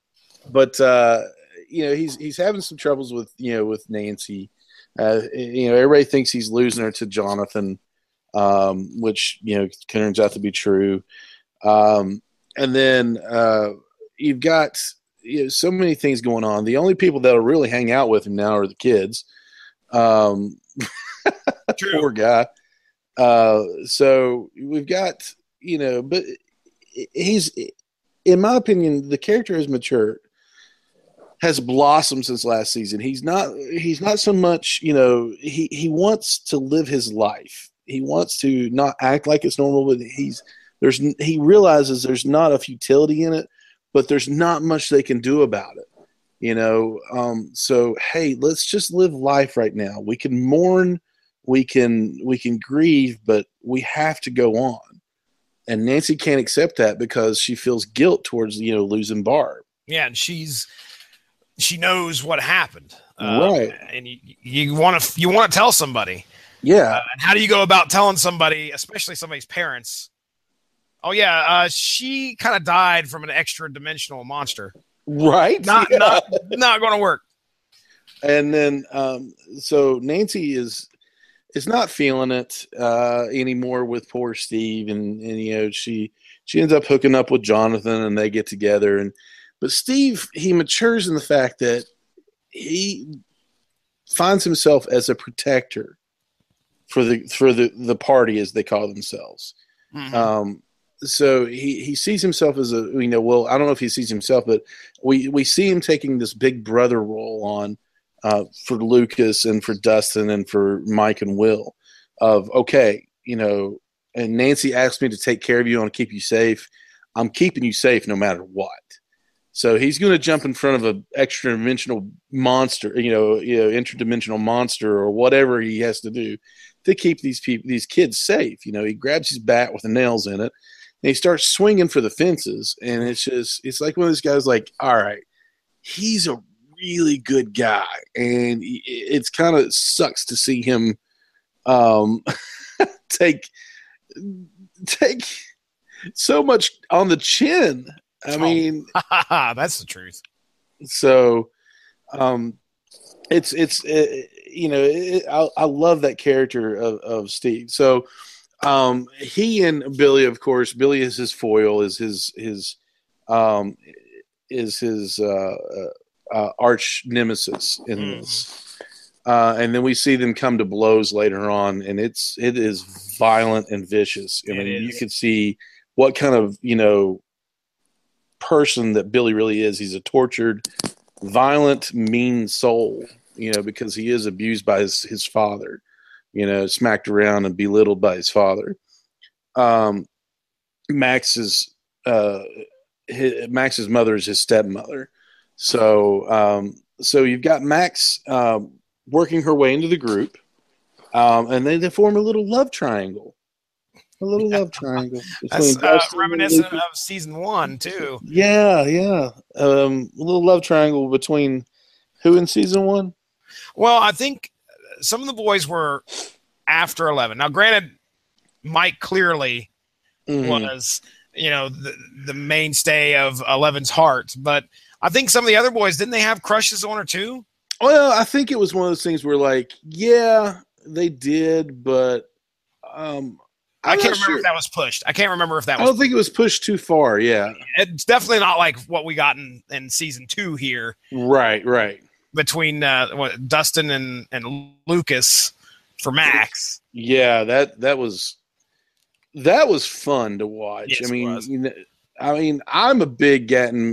he's having some troubles with Nancy. Everybody thinks he's losing her to Jonathan, which turns out to be true. And then you've got so many things going on. The only people that'll really hang out with him now are the kids. Poor guy. So we've got but he's, in my opinion, the character has matured. Has blossomed since last season. He's not so much, he wants to live his life. He wants to not act like it's normal, but he realizes there's not a futility in it, but there's not much they can do about it. So, hey, let's just live life right now. We can mourn, we can grieve, but we have to go on. And Nancy can't accept that because she feels guilt towards, losing Barb. Yeah. And she knows what happened, right? And you want to tell somebody, yeah. And how do you go about telling somebody, especially somebody's parents? Oh yeah, she kind of died from an extra dimensional monster, right? Not going to work. And then, so Nancy is not feeling it anymore with poor Steve, and she ends up hooking up with Jonathan, and they get together. But Steve, he matures in the fact that he finds himself as a protector for the party, as they call themselves. Mm-hmm. So he sees himself as I don't know if he sees himself, but we see him taking this big brother role on for Lucas and for Dustin and for Mike and Will of, okay, and Nancy asked me to take care of you. I want to keep you safe. I'm keeping you safe no matter what. So he's going to jump in front of an extra-dimensional monster, interdimensional monster or whatever he has to do to keep these kids safe. He grabs his bat with the nails in it, and he starts swinging for the fences. And it's like one of those guys like, all right, he's a really good guy. And it's kind of sucks to see him take so much on the chin. I mean, that's the truth. So, I love that character of Steve. So, he and Billy, of course, Billy is his foil, is his arch nemesis in this. And then we see them come to blows later on, and it is violent and vicious. I mean, you can see what kind of, person that Billy really is. He's a tortured, violent, mean soul, because he is abused by his father, smacked around and belittled by his father. Max's mother is his stepmother. So, so you've got Max working her way into the group, and then they form a little love triangle. A little love triangle. That's reminiscent of season 1 too. Yeah. A little love triangle between who in season 1? Well, I think some of the boys were after 11. Now, granted, Mike clearly was, the mainstay of 11's heart, but I think some of the other boys, didn't they have crushes on her too? Well, I think it was one of those things where, like, yeah, they did, but I can't remember if that was pushed. I don't think it was pushed too far. Yeah, it's definitely not like what we got in season 2 here. Right. Between Dustin and Lucas for Max. Yeah, that was fun to watch. Yes, I'm a big Gatton.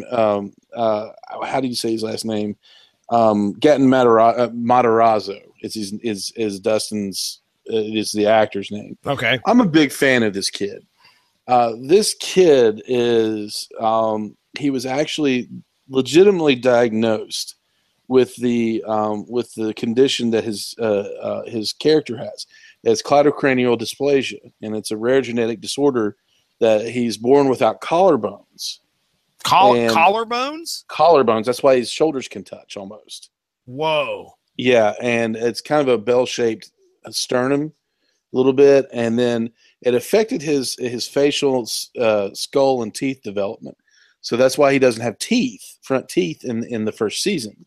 How do you say his last name? Gatton Matarazzo. Is Dustin's. Is the actor's name. Okay. I'm a big fan of this kid. This kid is he was actually legitimately diagnosed with the condition that his character has. It's cleidocranial dysplasia, and it's a rare genetic disorder that he's born without collarbones. Collarbones? Collarbones. That's why his shoulders can touch almost. Whoa. Yeah, and it's kind of a bell-shaped sternum a little bit, and then it affected his facial skull and teeth development. So that's why he doesn't have front teeth in the first season.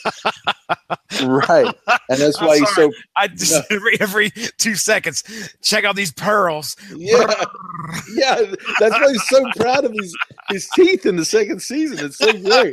Right, and that's why he's so. I just every 2 seconds check out these pearls. Yeah, that's why he's so proud of his teeth in the second season. It's so great.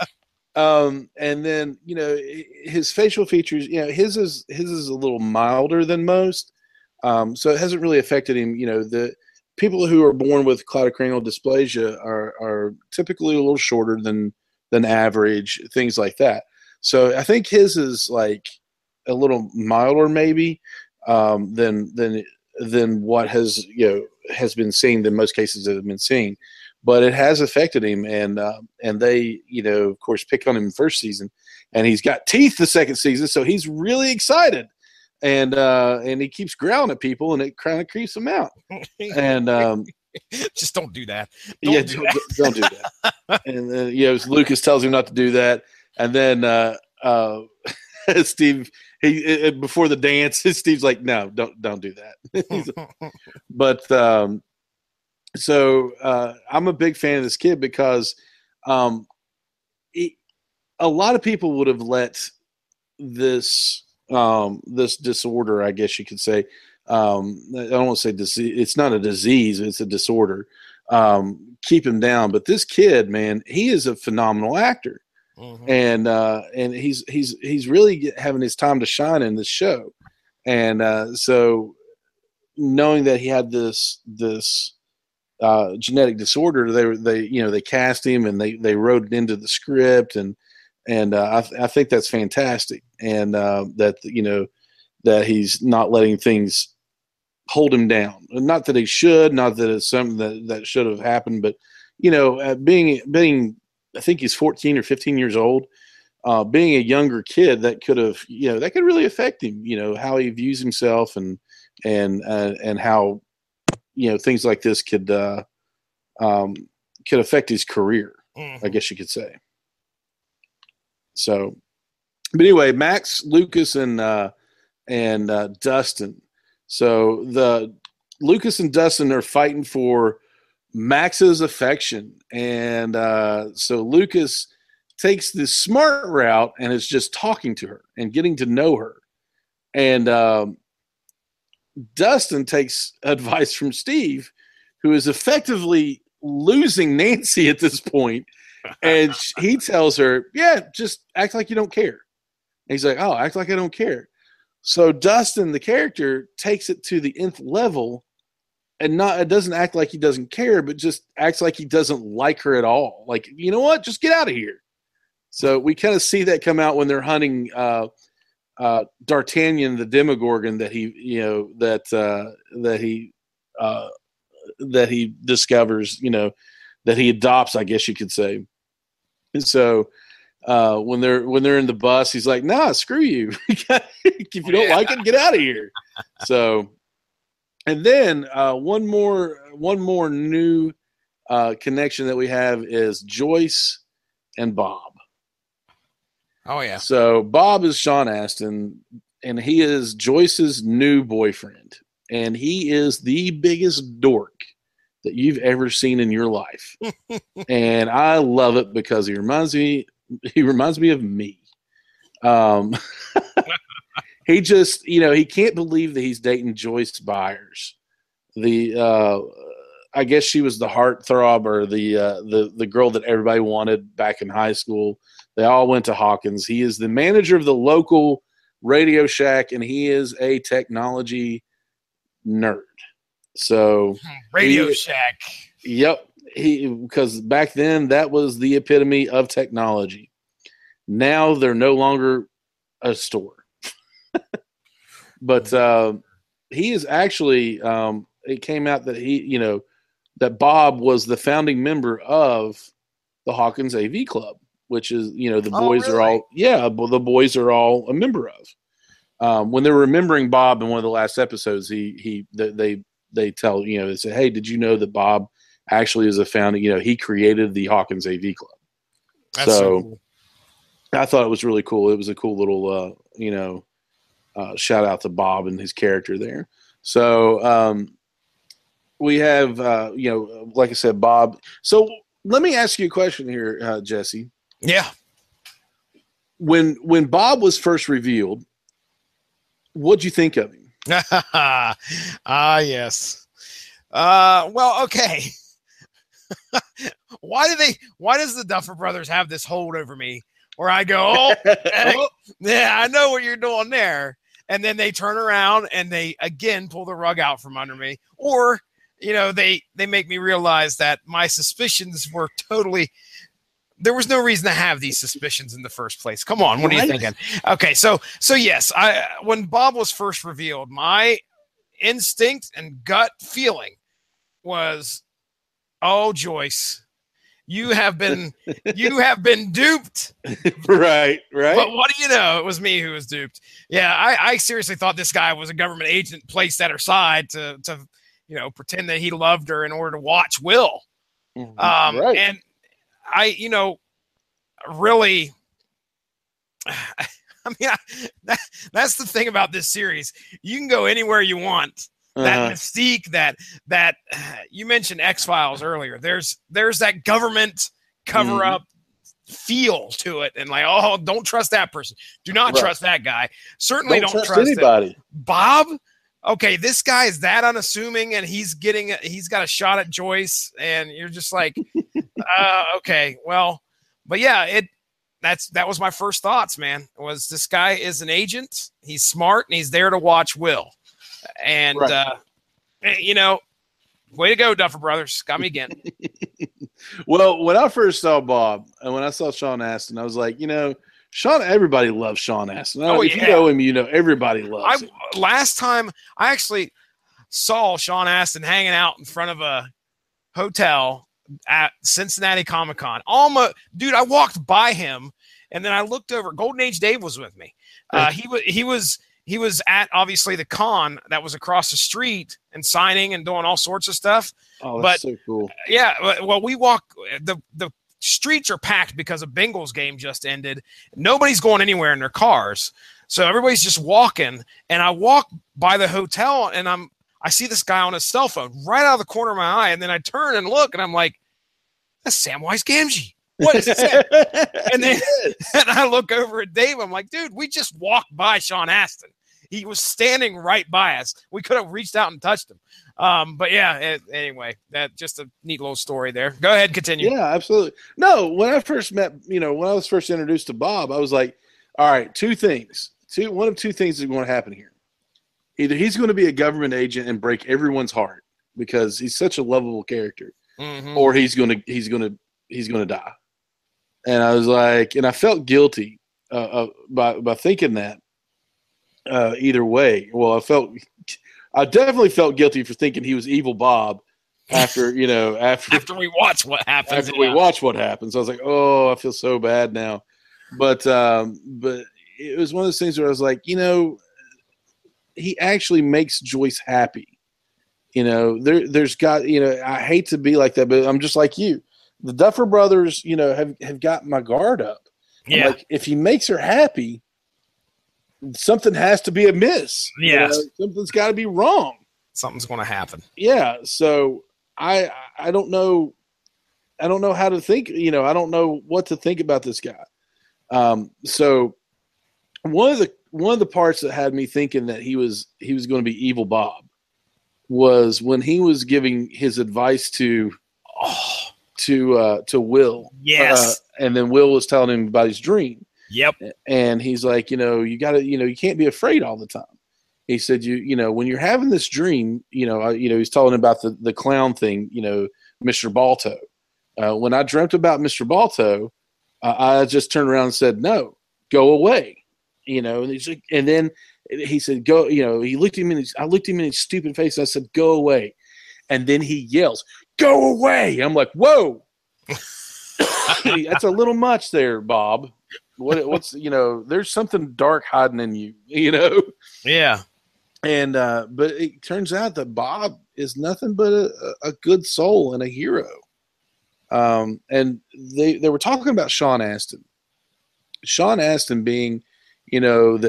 And then his facial features. His is a little milder than most, so it hasn't really affected him. The people who are born with cleidocranial dysplasia are typically a little shorter than average, things like that. So I think his is like a little milder maybe than what has been seen than most cases that have been seen, but it has affected him, and they of course pick on him in the first season, and he's got teeth the second season, so he's really excited, and he keeps growling at people, and it kind of creeps him out, and just don't do that. Don't do that. And Lucas tells him not to do that. And then Steve, before the dance, Steve's like, "No, don't do that." But so I'm a big fan of this kid because a lot of people would have let this disorder, I guess you could say. I don't want to say disease. It's not a disease; it's a disorder. Keep him down. But this kid, man, he is a phenomenal actor. Mm-hmm. And he's really having his time to shine in this show, and so knowing that he had this genetic disorder, they cast him, and they wrote it into the script, and I think that's fantastic, and that he's not letting things hold him down. Not that he should, not that it's something that should have happened, but being I think he's 14 or 15 years old. Being a younger kid, that could really affect him. How he views himself, and how things like this could affect his career. Mm-hmm. I guess you could say. So, but anyway, Max, Lucas, and Dustin. So the Lucas and Dustin are fighting for Max's affection, and so Lucas takes the smart route and is just talking to her and getting to know her, and Dustin takes advice from Steve, who is effectively losing Nancy at this point, and he tells her, "Yeah, just act like you don't care." And he's like, "Oh, act like I don't care." So Dustin, the character, takes it to the nth level. And it doesn't act like he doesn't care, but just acts like he doesn't like her at all. Like, you know what? Just get out of here. So we kind of see that come out when they're hunting D'Artagnan, the Demogorgon that he discovers, that he adopts, I guess you could say. And so when they're in the bus, he's like, "Nah, screw you. If you don't like it, get out of here." So, and then one more new connection that we have is Joyce and Bob. Oh yeah. So Bob is Sean Astin, and he is Joyce's new boyfriend, and he is the biggest dork that you've ever seen in your life. And I love it because he reminds me of me. He just, he can't believe that he's dating Joyce Byers. I guess she was the heartthrob, or the girl that everybody wanted back in high school. They all went to Hawkins. He is the manager of the local Radio Shack, and he is a technology nerd. So Radio Shack. Yep. Because back then that was the epitome of technology. Now they're no longer a store. But he is actually it came out that that Bob was the founding member of the Hawkins AV Club, which is, the boys are all, the boys are all a member of. When they were remembering Bob in one of the last episodes, they tell, they say, "Hey, did you know that Bob actually is a founding, he created the Hawkins AV Club." That's so cool. I thought it was really cool. It was a cool little, shout out to Bob and his character there. So we have, like I said, Bob. So let me ask you a question here, Jesse. Yeah. When Bob was first revealed, what'd you think of him? Yes. Well, okay. Why does the Duffer Brothers have this hold over me where I go, yeah, I know what you're doing there. And then they turn around and they again pull the rug out from under me. Or, they make me realize that my suspicions were totally, there was no reason to have these suspicions in the first place. Come on. What are you thinking? Okay. So yes, when Bob was first revealed, my instinct and gut feeling was, "Oh, Joyce, you have been duped." Right. But what do you know? It was me who was duped. Yeah. I seriously thought this guy was a government agent placed at her side to pretend that he loved her in order to watch Will. Right. And I, really, that's the thing about this series. You can go anywhere you want. That mystique, that you mentioned X-Files earlier. There's that government cover up feel to it, and like, oh, don't trust that person. Do not trust that guy. Certainly don't trust anybody. Bob. Okay, this guy is that unassuming, and he's got a shot at Joyce, and you're just like, okay, well, but yeah, that was my first thoughts, man. Was this guy is an agent? He's smart, and he's there to watch Will. And way to go, Duffer Brothers. Got me again. Well, when I first saw Bob and when I saw Sean Astin, I was like, everybody loves Sean Astin. If you know him, everybody loves him. Last time I actually saw Sean Astin hanging out in front of a hotel at Cincinnati Comic-Con. Dude, I walked by him and then I looked over. Golden Age Dave was with me. He was at obviously the con that was across the street and signing and doing all sorts of stuff. Oh, that's so cool. Yeah. Well, we walk the streets are packed because a Bengals game just ended. Nobody's going anywhere in their cars. So everybody's just walking. And I walk by the hotel and I see this guy on his cell phone right out of the corner of my eye. And then I turn and look and I'm like, that's Samwise Gamgee. What is that? And then and I look over at Dave. I'm like, dude, we just walked by Sean Astin. He was standing right by us. We could have reached out and touched him. But yeah, anyway, that just a neat little story there. Go ahead, continue. Yeah, absolutely. No, when I first met, when I was first introduced to Bob, I was like, all right, two things. One of two things is going to happen here. Either he's going to be a government agent and break everyone's heart because he's such a lovable character, or he's going to die. And I was like, and I felt guilty by thinking that. Either way, well, I definitely felt guilty for thinking he was evil Bob after we watch what happens. After we watch what happens, I was like, oh, I feel so bad now. But it was one of those things where I was like, he actually makes Joyce happy. There's got, I hate to be like that, but I'm just like you. The Duffer Brothers, have got my guard up. Yeah. Like, if he makes her happy, something has to be amiss. Yes. Something's got to be wrong. Something's going to happen. Yeah. So I don't know. I don't know how to think. I don't know what to think about this guy. So one of the parts that had me thinking that he was going to be Evil Bob was when he was giving his advice to Will. Yes. And then Will was telling him about his dream. Yep. And he's like, you got to, you can't be afraid all the time. He said, when you're having this dream, he's telling him about the clown thing, Mr. Balto. When I dreamt about Mr. Balto, I just turned around and said, no, go away. And he's like, and then he said, go, he looked him I looked him in his stupid face. And I said, go away. And then he yells, go away. I'm like, whoa, that's a little much there, Bob. What's, there's something dark hiding in you, Yeah. And, but it turns out that Bob is nothing but a good soul and a hero. And they were talking about Sean Astin. Sean Astin being, the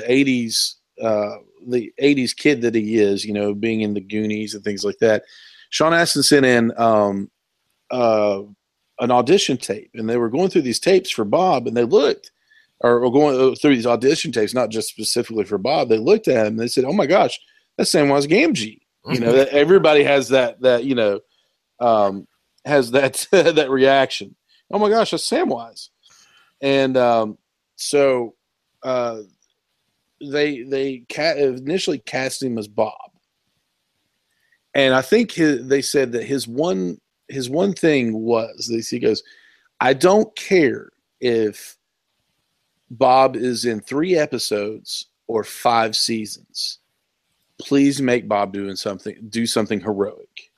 80s kid that he is, being in the Goonies and things like that. Sean Astin sent in an audition tape, and they were going through these tapes for Bob, and they looked, or going through these audition tapes, not just specifically for Bob. They looked at him and they said, "Oh my gosh, that's Samwise Gamgee." That everybody has that has that that reaction. Oh my gosh, that's Samwise. And so they initially cast him as Bob, and I think they said that his one thing was he goes, I don't care if Bob is in 3 episodes or 5 seasons. Please make Bob do something heroic.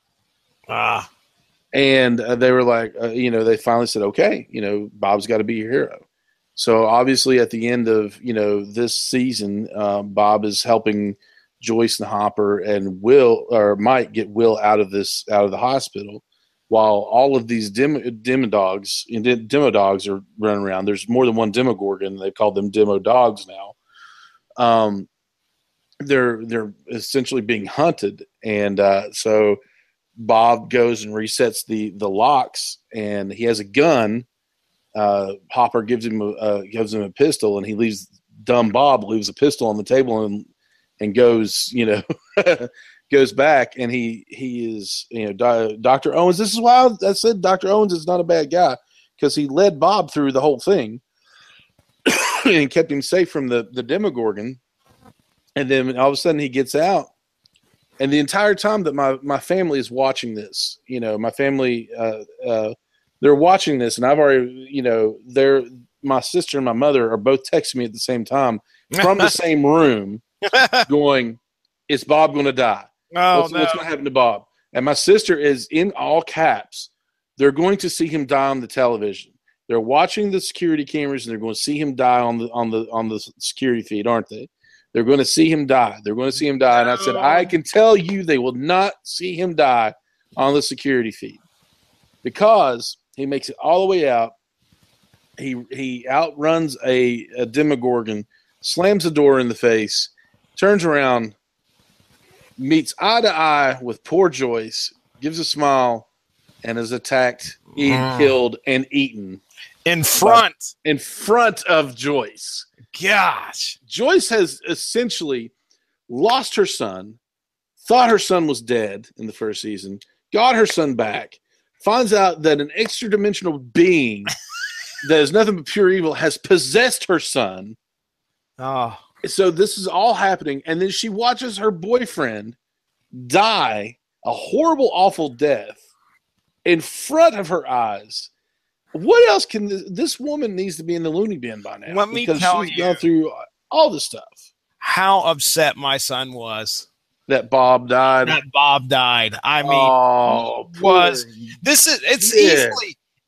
And they were like, they finally said, okay, Bob's got to be your hero. So obviously at the end of, this season, Bob is helping Joyce and Hopper and Mike get Will out of the hospital, while all of these demodogs are running around. There's more than one Demogorgon. They call them demo dogs now. They're essentially being hunted. And so Bob goes and resets the locks, and he has a gun. Hopper gives him a pistol, and Bob leaves a pistol on the table and goes, goes back, and he is, Dr. Owens. This is why I said Dr. Owens is not a bad guy, because he led Bob through the whole thing and kept him safe from the Demogorgon. And then all of a sudden he gets out, and the entire time that my family is watching this, my family, they're watching this, and I've already, my sister and my mother are both texting me at the same time from the same room going, is Bob going to die? What's going to happen to Bob? And my sister is in all caps. They're going to see him die on the television. They're watching the security cameras, and they're going to see him die on the security feed, aren't they? They're going to see him die. They're going to see him die. And I said, I can tell you they will not see him die on the security feed, because he makes it all the way out. He outruns a Demogorgon, slams the door in the face, turns around, meets eye to eye with poor Joyce, gives a smile, and is attacked, killed, and eaten in front of Joyce. Gosh, Joyce has essentially lost her son, thought her son was dead in the first season, got her son back, finds out that an extra dimensional being that is nothing but pure evil has possessed her son. So this is all happening, and then she watches her boyfriend die a horrible, awful death in front of her eyes. What else can this woman needs to be in the loony bin by now? Let me tell you, she's gone through all this stuff. How upset my son was that Bob died. I mean, it's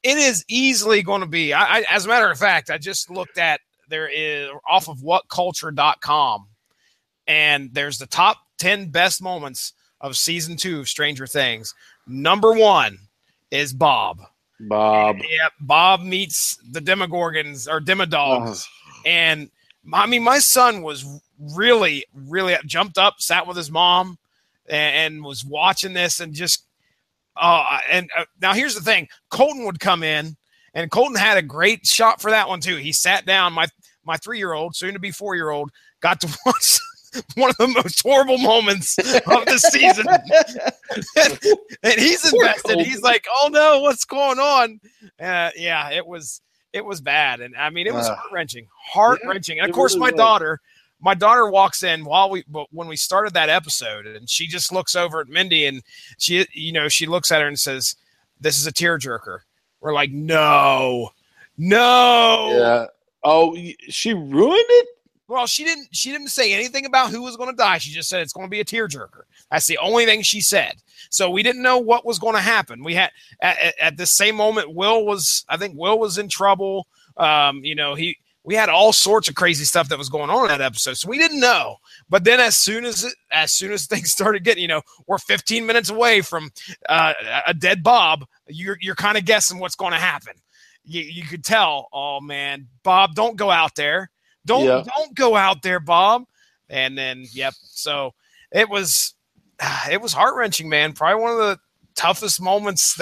It is easily going to be. I, as a matter of fact, I just looked at there is off of whatculture.com, and there's the top 10 best moments of season 2 of Stranger Things. Number 1 is Bob. Yeah, Bob meets the Demogorgons or Demodogs. And I mean, my son was really, really jumped up, sat with his mom, and was watching this and just. Now here's the thing: Colton would come in, and Colton had a great shot for that one too. He sat down. My 3-year-old, soon to be 4-year-old, got to watch one of the most horrible moments of the season, and he's invested. He's like, "Oh no, what's going on?" Yeah, it was bad, and I mean, it was heart-wrenching. And of course, my daughter walks in when we started that episode, and she just looks over at Mindy, and she looks at her and says, "This is a tearjerker." We're like, no. Yeah. Oh, she ruined it? Well, she didn't say anything about who was going to die. She just said it's going to be a tearjerker. That's the only thing she said. So we didn't know what was going to happen. We had at the same moment, Will was in trouble. We had all sorts of crazy stuff that was going on in that episode. So we didn't know. But then as soon as things started getting, we're 15 minutes away from a dead Bob, you're kind of guessing what's going to happen. You could tell, oh man, Bob, don't go out there. Don't go out there, Bob. And then, yep. So it was heart-wrenching, man. Probably one of the toughest moments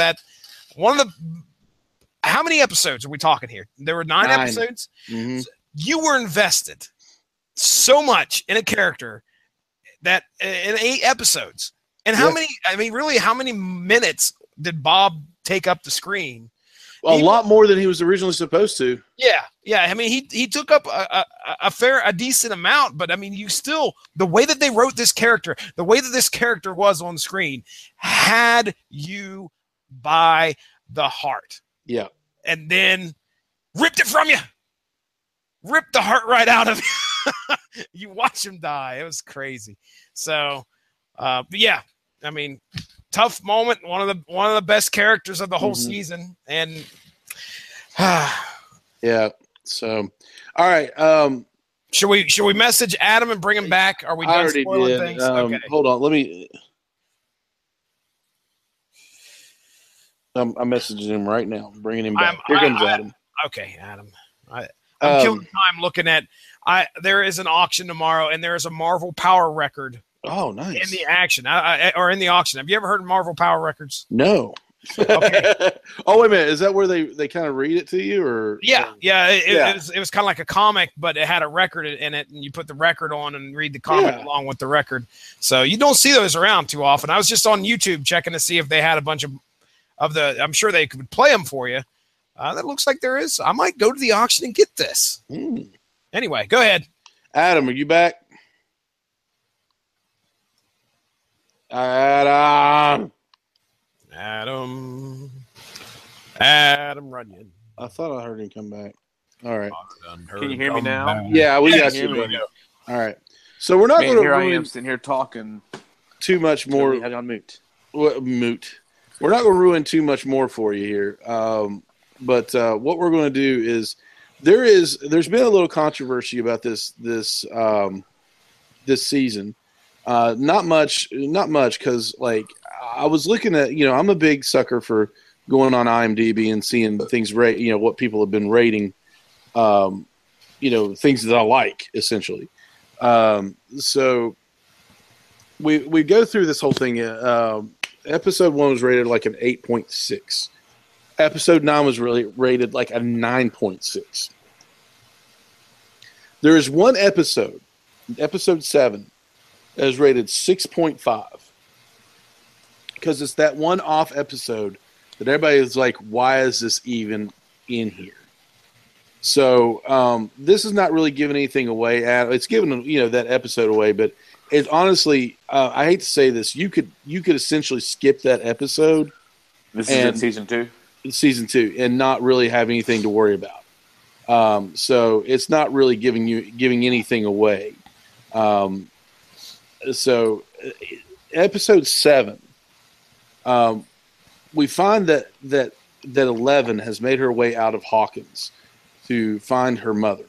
how many episodes are we talking here? There were 9 episodes. Mm-hmm. You were invested so much in a character that in 8 episodes. And how many minutes did Bob take up the screen? A lot more than he was originally supposed to. Yeah. I mean, he took up a decent amount, but I mean, the way that they wrote this character, the way that this character was on screen, had you by the heart. Yeah. And then ripped it from you. Ripped the heart right out of you. You watch him die. It was crazy. So, yeah. I mean, tough moment. One of the best characters of the whole season. And yeah. So, all right. Should we message Adam and bring him back? Are we done spoiling things? Okay. Hold on. Let me. I'm messaging him right now. I'm bringing him back. Here comes Adam. Okay, Adam. I'm killing time looking at. There is an auction tomorrow, and there is a Marvel Power record. Oh, nice. In the action, or in the auction. Have you ever heard of Marvel Power Records? No. Okay. Oh, wait a minute. Is that where they kind of read it to you, or? Yeah. It was kind of like a comic, but it had a record in it, and you put the record on and read the comic along with the record. So you don't see those around too often. I was just on YouTube checking to see if they had a bunch of the. I'm sure they could play them for you. That looks like there is. I might go to the auction and get this. Anyway, go ahead. Adam, are you back? Adam Runyon. I thought I heard him come back. All right. Can you hear me now? Yeah, we got you. All right. So we're not going to. Here I am sitting here talking too much more. We had on moot. Moot. We're not going to ruin too much more for you here. But what we're going to do is there's been a little controversy about this season. Not much because like I was looking at, I'm a big sucker for going on IMDb and seeing things what people have been rating, things that I like essentially. So we go through this whole thing. Episode 1 was rated like an 8.6. Episode 9 was really rated like a 9.6. There is one episode 7, that is rated 6.5. Because it's that one off episode that everybody is like, why is this even in here? So this is not really giving anything away. It's giving that episode away, but it's honestly, I hate to say this, you could essentially skip that episode. This is in season 2? Season 2, and not really have anything to worry about. So it's not really giving anything away. So episode 7, we find that that 11 has made her way out of Hawkins to find her mother.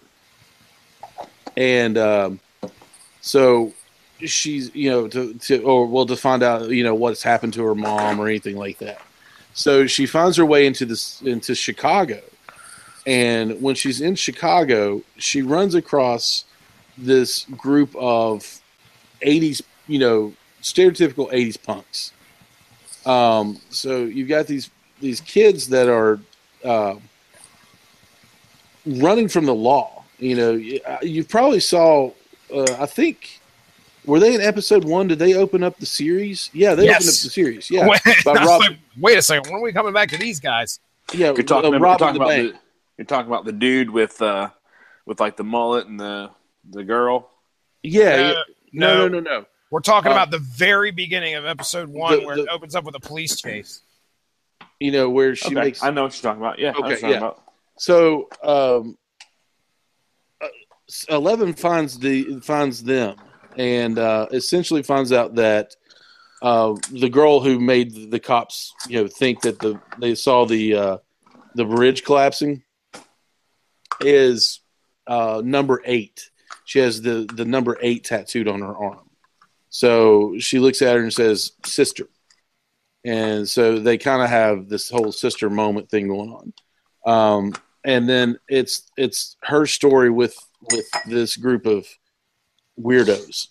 And so she's, to find out, what's happened to her mom or anything like that. So she finds her way into Chicago. And when she's in Chicago, she runs across this group of 80s, stereotypical 80s punks. So you've got these kids that are running from the law. You probably saw, I think, were they in episode 1? Did they open up the series? Yeah, they opened up the series. Yeah. Wait a second. When are we coming back to these guys? Yeah, you're talking about the dude with like the mullet and the girl. Yeah. No. We're talking about the very beginning of episode 1 where it opens up with a police chase. Where she makes. I know what you're talking about. Yeah. Okay. Yeah. So 11 finds them and essentially finds out that the girl who made the cops think that they saw the bridge collapsing is number 8. She has the number 8 tattooed on her arm. So she looks at her and says, "Sister." And so they kind of have this whole sister moment thing going on. And then it's her story with this group of weirdos.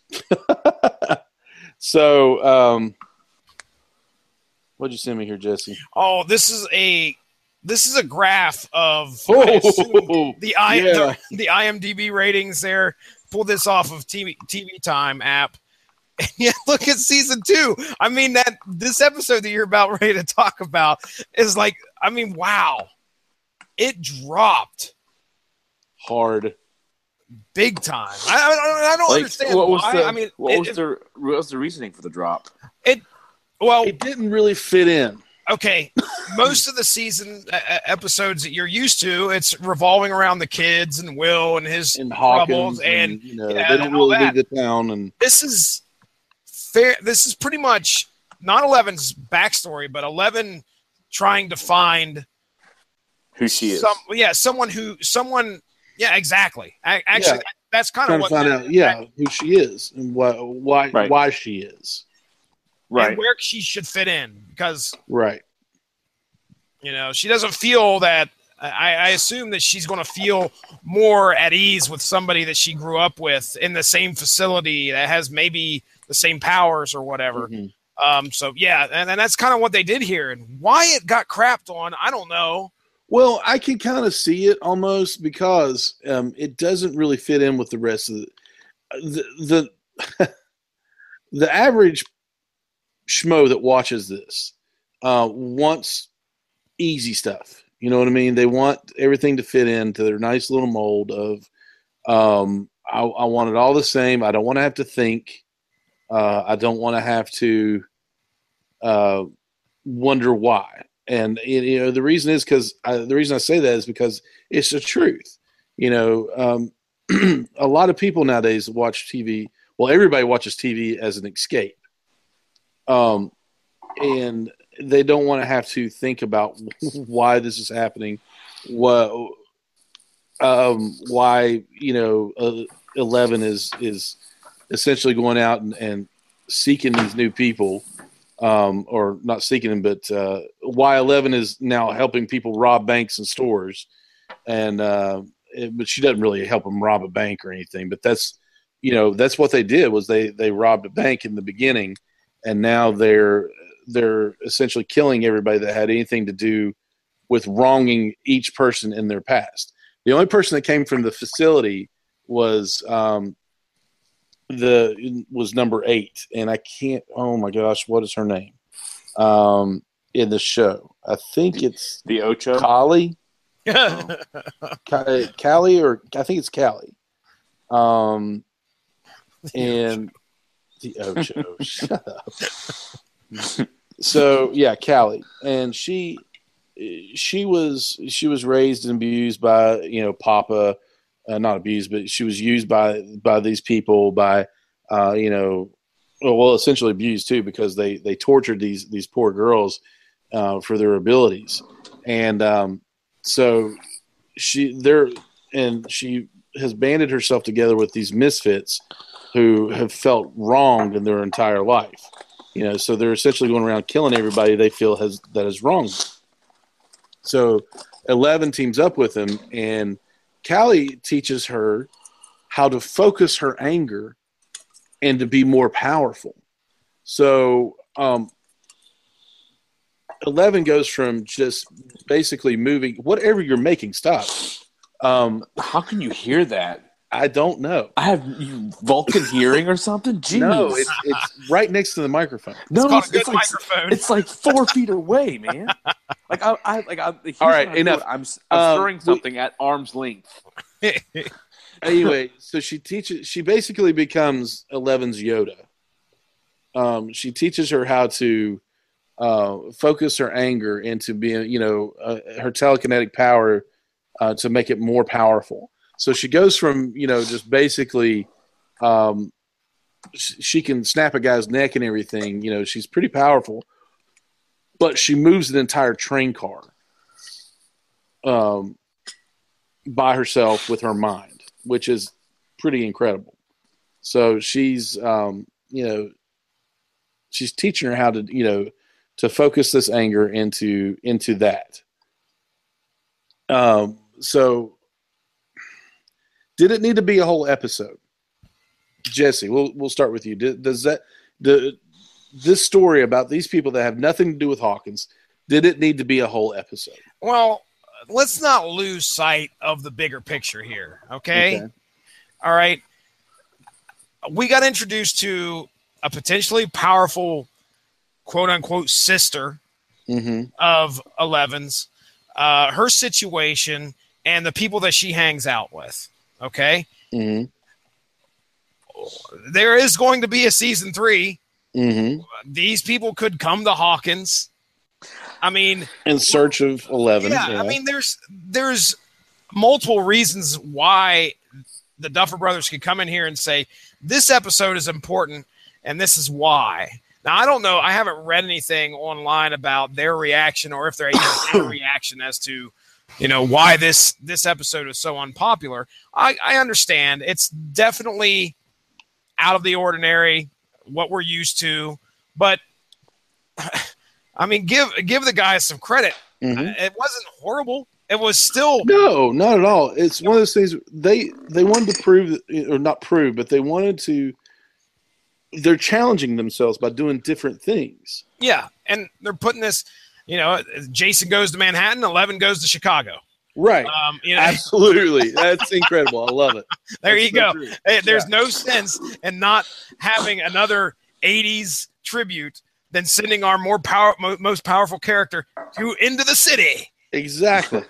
So, what'd you send me here, Jesse? Oh, this is a graph of the IMDb ratings there. Pull this off of TV Time app. And yeah, look at season 2. I mean, this episode that you're about ready to talk about is like, I mean, wow. It dropped hard, big time. I don't understand why. What was the reasoning for the drop? It didn't really fit in. Okay, most of the season episodes that you're used to, it's revolving around the kids and Will and his troubles, and they don't really leave the town. And this is fair. This is pretty much not 11's backstory, but 11 trying to find who she is. Exactly. Actually, that's kind of what find out. Yeah, who she is and why she is. Right. And where she should fit in because. Right. She doesn't feel that. I assume that she's going to feel more at ease with somebody that she grew up with in the same facility that has maybe the same powers or whatever. Mm-hmm. So yeah, and that's kind of what they did here. And why it got crapped on, I don't know. Well, I can kind of see it almost because it doesn't really fit in with the rest of the the average schmo that watches this wants easy stuff. You know what I mean? They want everything to fit into their nice little mold of I want it all the same. I don't want to have to think. I don't want to have to wonder why. And the reason is because the reason I say that is because it's the truth. A lot of people nowadays watch TV. Well, everybody watches TV as an escape, and they don't want to have to think about why this is happening. Why 11 is essentially going out and seeking these new people. Or not seeking them, but why 11 is now helping people rob banks and stores, and but she doesn't really help them rob a bank or anything. But that's what they did was they robbed a bank in the beginning, and now they're essentially killing everybody that had anything to do with wronging each person in their past. The only person that came from the facility was number 8, and I can't. Oh my gosh, what is her name? In the show, I think it's the Ocho. Callie, Callie, or I think it's Callie. And the Ocho. Shut up. So yeah, Callie, and she was raised and abused by Papa. Not abused, but she was used by these people essentially abused too, because they tortured these poor girls for their abilities, and so she has banded herself together with these misfits who have felt wronged in their entire life. So they're essentially going around killing everybody they feel that is wrong. So 11 teams up with him, and Callie teaches her how to focus her anger and to be more powerful. So 11 goes from just basically moving whatever you're making stop. How can you hear that? I don't know. I have you Vulcan hearing or something? Jeez. No, it's right next to the microphone. It's like microphone. It's like 4 feet away, man. All right, enough. I'm stirring something at arm's length. Anyway, so she basically becomes 11's Yoda. She teaches her how to focus her anger into being, her telekinetic power to make it more powerful. So she goes from, just basically, she can snap a guy's neck and everything. She's pretty powerful, but she moves an entire train car by herself with her mind, which is pretty incredible. So she's, she's teaching her how to, to focus this anger into that. So did it need to be a whole episode? Jesse, we'll start with you. Does this story about these people that have nothing to do with Hawkins, did it need to be a whole episode? Well, let's not lose sight of the bigger picture here, okay? All right. We got introduced to a potentially powerful, quote-unquote, sister of 11's, her situation, and the people that she hangs out with, okay? Mm-hmm. There is going to be a season 3. Mm-hmm. These people could come to Hawkins. I mean, in search of 11. Yeah, I mean, there's multiple reasons why the Duffer Brothers could come in here and say, this episode is important, and this is why. Now, I don't know. I haven't read anything online about their reaction or if there even a reaction as to, why this episode is so unpopular. I understand. It's definitely out of the ordinary, what we're used to. But, I mean, give the guys some credit. Mm-hmm. It wasn't horrible. It was still no, not at all. It's one of those things they wanted to prove, or not prove, but they wanted to. They're challenging themselves by doing different things. Yeah, and they're putting this. Jason goes to Manhattan, 11 goes to Chicago. Right. Absolutely, that's incredible. I love it. There you go. Hey, there's no sense in not having another '80s tribute than sending our most powerful character into the city. Exactly.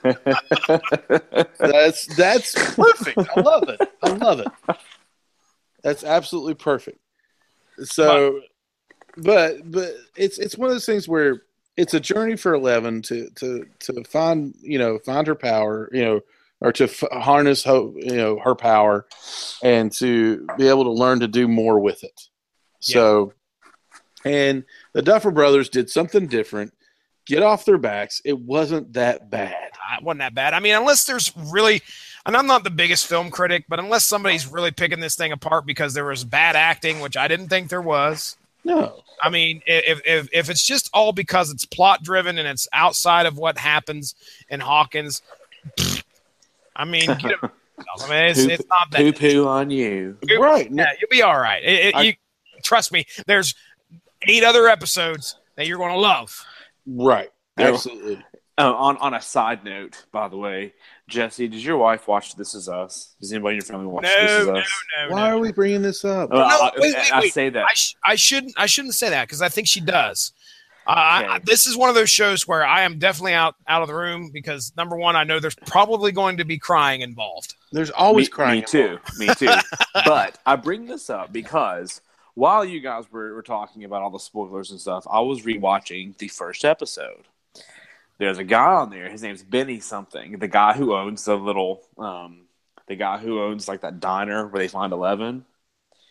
That's perfect. I love it. That's absolutely perfect. So, but it's one of those things where it's a journey for 11 to find her power, or to harness her power, and to be able to learn to do more with it. Yeah. So, and the Duffer Brothers did something different. Get off their backs. It wasn't that bad. It wasn't that bad. I mean, unless there's really, and I'm not the biggest film critic, but unless somebody's really picking this thing apart because there was bad acting, which I didn't think there was. No. I mean, if it's just all because it's plot driven and it's outside of what happens in Hawkins, I mean, it's not that. Poo-poo on you. Right. Yeah, you'll be all right. You trust me, there's 8 other episodes that you're going to love. Right. Absolutely. On a side note, by the way, Jesse, does your wife watch This Is Us? Does anybody in your family watch This Is Us? No. Why are we bringing this up? Wait. I say that. I shouldn't say that because I think she does. Okay. This is one of those shows where I am definitely out of the room because, number one, I know there's probably going to be crying involved. There's always crying involved. Me too. But I bring this up because while you guys were talking about all the spoilers and stuff, I was rewatching the first episode. There's a guy on there. His name's Benny something. The guy who owns like that diner where they find 11.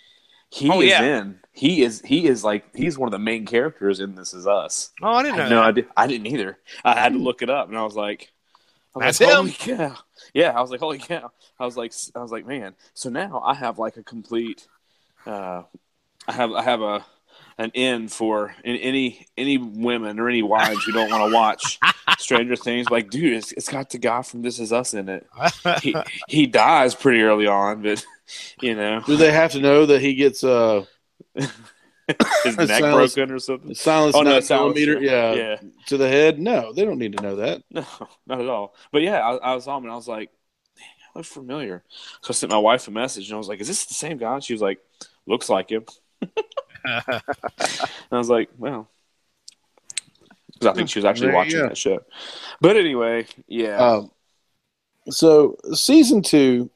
He is like he's one of the main characters in This Is Us. Oh, I didn't know. No idea. I didn't either. I had to look it up, and I was like, That's him. Holy cow! Yeah, I was like, holy cow! I was like, man. So now I have like a complete. I have an end for any women or any wives who don't want to watch Stranger Things. Like, dude, it's got the guy from This Is Us in it. He dies pretty early on, but you know, do they have to know that he gets his neck broken or something? Silence 9mm, yeah, to the head. No, they don't need to know that. No, not at all. But yeah, I was on and I was like, dang, that looks familiar. So I sent my wife a message and I was like, is this the same guy? And she was like, looks like him. And I was like, well, because I think she was actually watching that show. But anyway, yeah. So season 2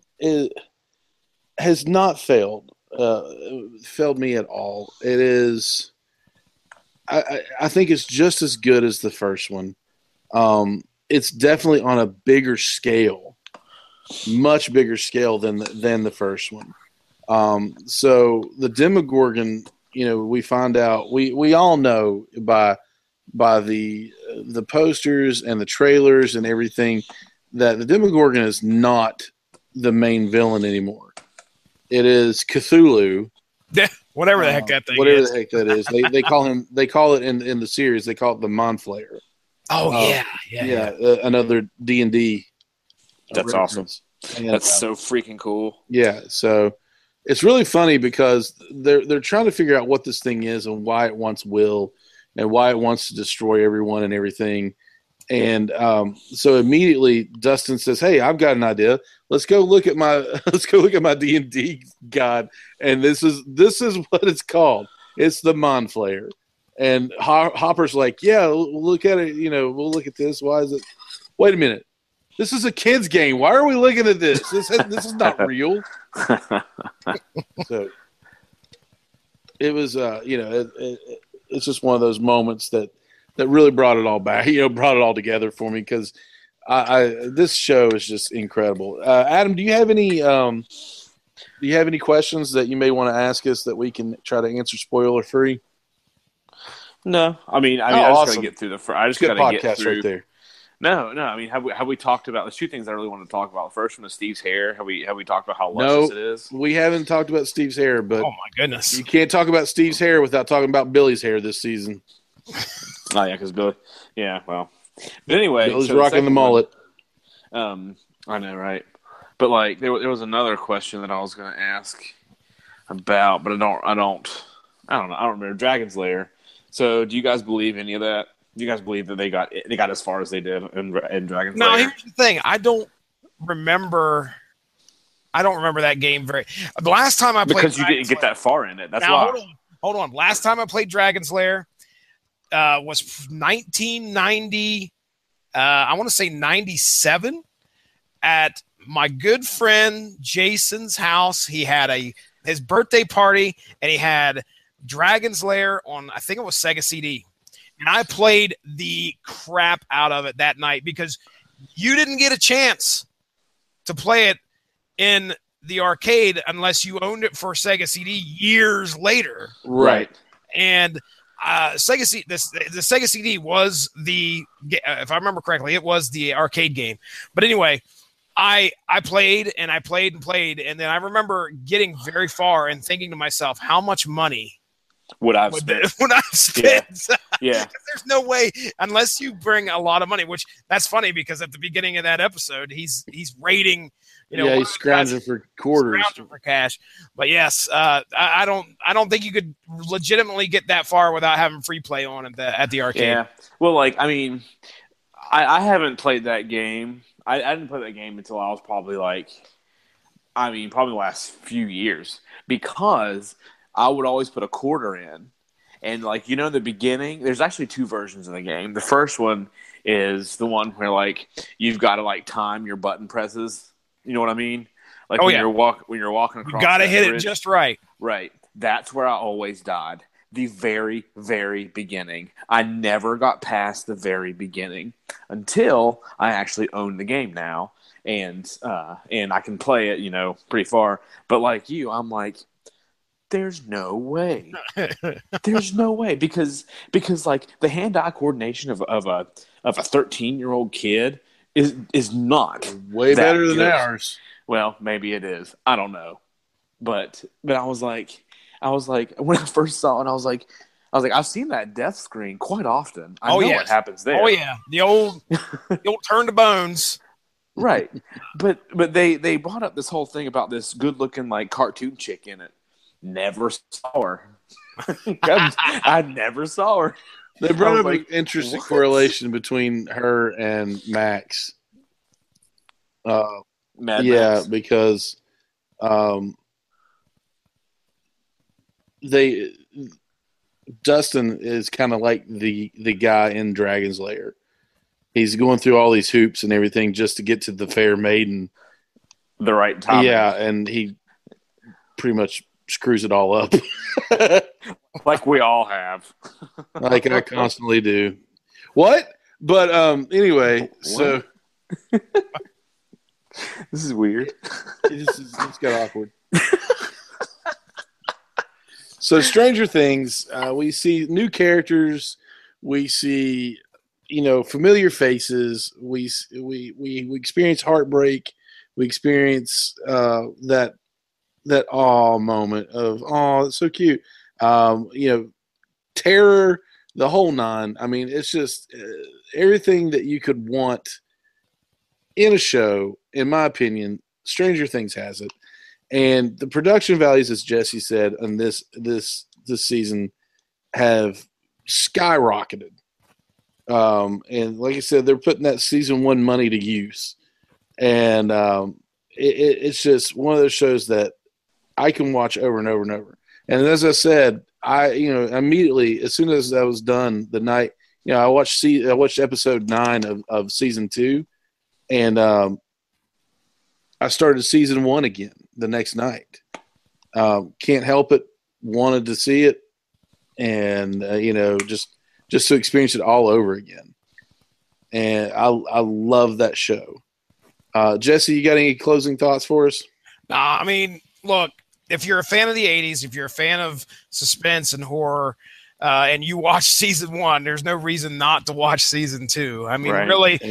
has not failed me at all. It is. I think it's just as good as the first one. It's definitely on a bigger scale, much bigger scale than the first one. So the Demogorgon, we find out, we all know by the posters and the trailers and everything that the Demogorgon is not the main villain anymore. It is Cthulhu. Whatever the heck that thing is. Whatever the heck that is. They call it in the series, they call it the Monflayer. Oh, yeah. Another D&D. That's awesome. And, that's so freaking cool. Yeah, so it's really funny because they're trying to figure out what this thing is and why it wants Will and why it wants to destroy everyone and everything. And so immediately Dustin says, "Hey, I've got an idea. Let's go look at my D&D god." And this is what it's called. It's the Monflayer. And Hopper's like, "Yeah, look at it. We'll look at this. Why is it? Wait a minute. This is a kid's game. Why are we looking at this? This is not real." So it was, it's just one of those moments that really brought it all back. Brought it all together for me because this show is just incredible. Adam, do you have any questions that you may want to ask us that we can try to answer spoiler free? No, I mean, I just got to get through the. I just got to get through. Right there. No. I mean, have we talked about the two things I really wanted to talk about? The first one is Steve's hair. Have we talked about how luscious it is? We haven't talked about Steve's hair, but oh my goodness, you can't talk about Steve's hair without talking about Billy's hair this season. Oh yeah, because Billy. Yeah, well, but anyway, Billy's rocking the mullet. I know, right? But like, there was another question that I was going to ask about, but I don't remember. Dragon's Lair. So, do you guys believe any of that? Do you guys believe that they got as far as they did in Dragon's Lair? No, here's the thing. I don't remember that game very. The last time I played because you didn't get that far in it. That's why. Hold on. Last time I played Dragon's Lair was 1990. I want to say 97 at my good friend Jason's house. He had his birthday party and he had Dragon's Lair on, I think it was Sega CD. And I played the crap out of it that night because you didn't get a chance to play it in the arcade unless you owned it for Sega CD years later. Right. And the Sega CD was if I remember correctly, it was the arcade game. But anyway, I played and I played and played. And then I remember getting very far and thinking to myself, how much money would I've spent? Yeah. There's no way unless you bring a lot of money, which that's funny because at the beginning of that episode, he's raiding, he's scrounging for quarters, scrounging for cash. But yes, I don't think you could legitimately get that far without having free play on at the arcade. Yeah. Well, like, I mean, I haven't played that game. I didn't play that game until I was probably probably the last few years because I would always put a quarter in. And, the beginning, there's actually two versions of the game. The first one is the one where, you've got to, time your button presses. You know what I mean? When you're walking across, you got to hit it just right. Right. That's where I always died. The very, very beginning. I never got past the very beginning until I actually own the game now. And I can play it, pretty far. But like you, I'm like, there's no way. There's no way because like the hand-eye coordination of a 13-year-old kid is not way better than ours. Well, maybe it is. I don't know. But I was like when I first saw it, I was like I've seen that death screen quite often. I know what happens there. Oh yeah, the old turn to bones. Right. But they brought up this whole thing about this good-looking like cartoon chick in it. Never saw her. I never saw her. They brought up an interesting correlation between her and Max. Max. Because Dustin is kind of like the guy in Dragon's Lair. He's going through all these hoops and everything just to get to the fair maiden. The right time. Yeah, and he pretty much screws it all up. Like we all have. Like I constantly do. What? But anyway, what? So this is weird. It's got awkward. So Stranger Things, we see new characters, we see familiar faces, we experience heartbreak, we experience that awe moment of it's so cute. Terror, the whole nine. I mean, it's just everything that you could want in a show. In my opinion, Stranger Things has it, and the production values, as Jesse said, on this season have skyrocketed. And like I said, they're putting that season 1 money to use, and it's just one of those shows that I can watch over and over and over. And as I said, I immediately, as soon as I was done the night, I watched episode 9 of season 2, and I started season 1 again the next night. Can't help it. Wanted to see it, and just to experience it all over again. And I love that show. Jesse, you got any closing thoughts for us? I mean, look, if you're a fan of the 80s, if you're a fan of suspense and horror, and you watch season 1, there's no reason not to watch season 2. I mean, really,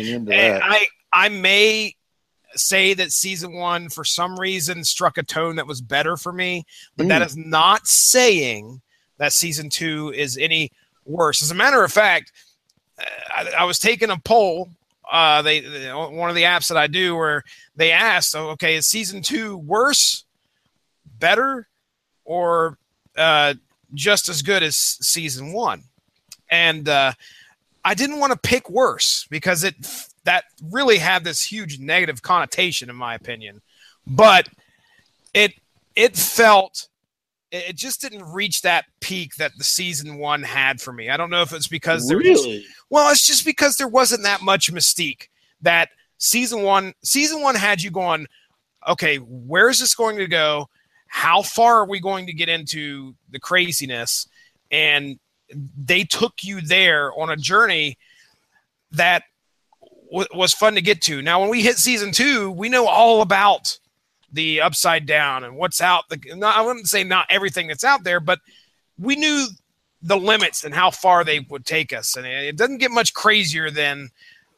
I may say that season 1, for some reason, struck a tone that was better for me, but that is not saying that season 2 is any worse. As a matter of fact, I was taking a poll, one of the apps that I do, where they asked, okay, is season 2 worse, better, or just as good as season 1? And I didn't want to pick worse because that really had this huge negative connotation, in my opinion. But it felt, it just didn't reach that peak that the season 1 had for me. I don't know if it's because it's just because there wasn't that much mystique. That season one had you going, okay, where is this going to go? How far are we going to get into the craziness? And they took you there on a journey that was fun to get to. Now, when we hit season 2, we know all about the Upside Down and what's out. I wouldn't say not everything that's out there, but we knew the limits and how far they would take us. And it doesn't get much crazier than,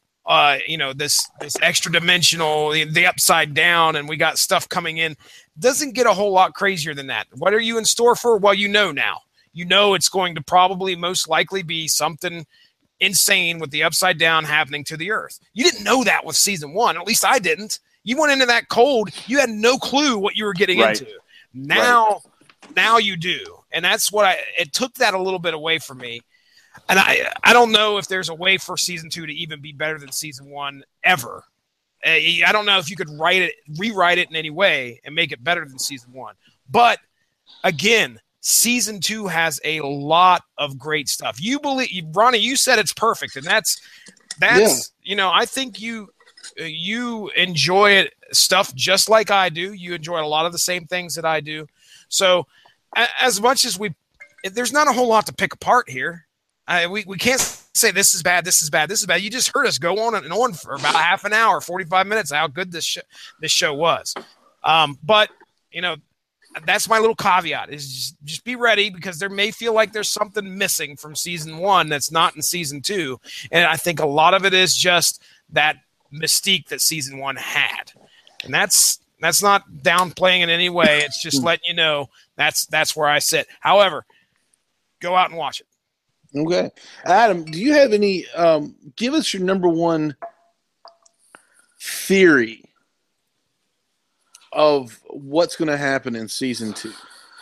this extra dimensional, the Upside Down, and we got stuff coming in. Doesn't get a whole lot crazier than that. What are you in store for? Well, now. It's going to probably most likely be something insane with the Upside Down happening to the Earth. You didn't know that with season 1. At least I didn't. You went into that cold. You had no clue what you were getting into. Now you do. And that's what it took that a little bit away from me. And I don't know if there's a way for season 2 to even be better than season 1 ever. I don't know if you could rewrite it in any way and make it better than season 1. But again, season 2 has a lot of great stuff. Ronnie, you said it's perfect, and that's I think you enjoy it stuff just like I do. You enjoy a lot of the same things that I do. So as much as there's not a whole lot to pick apart here. We can't say this is bad, this is bad, this is bad. You just heard us go on and on for about half an hour, 45 minutes, how good this show was. But that's my little caveat is just be ready, because there may feel like there's something missing from season 1 that's not in season 2. And I think a lot of it is just that mystique that season 1 had. And that's not downplaying in any way. It's just letting you know that's where I sit. However, go out and watch it. Okay. Adam, do you have any give us your number one theory of what's going to happen in season 2?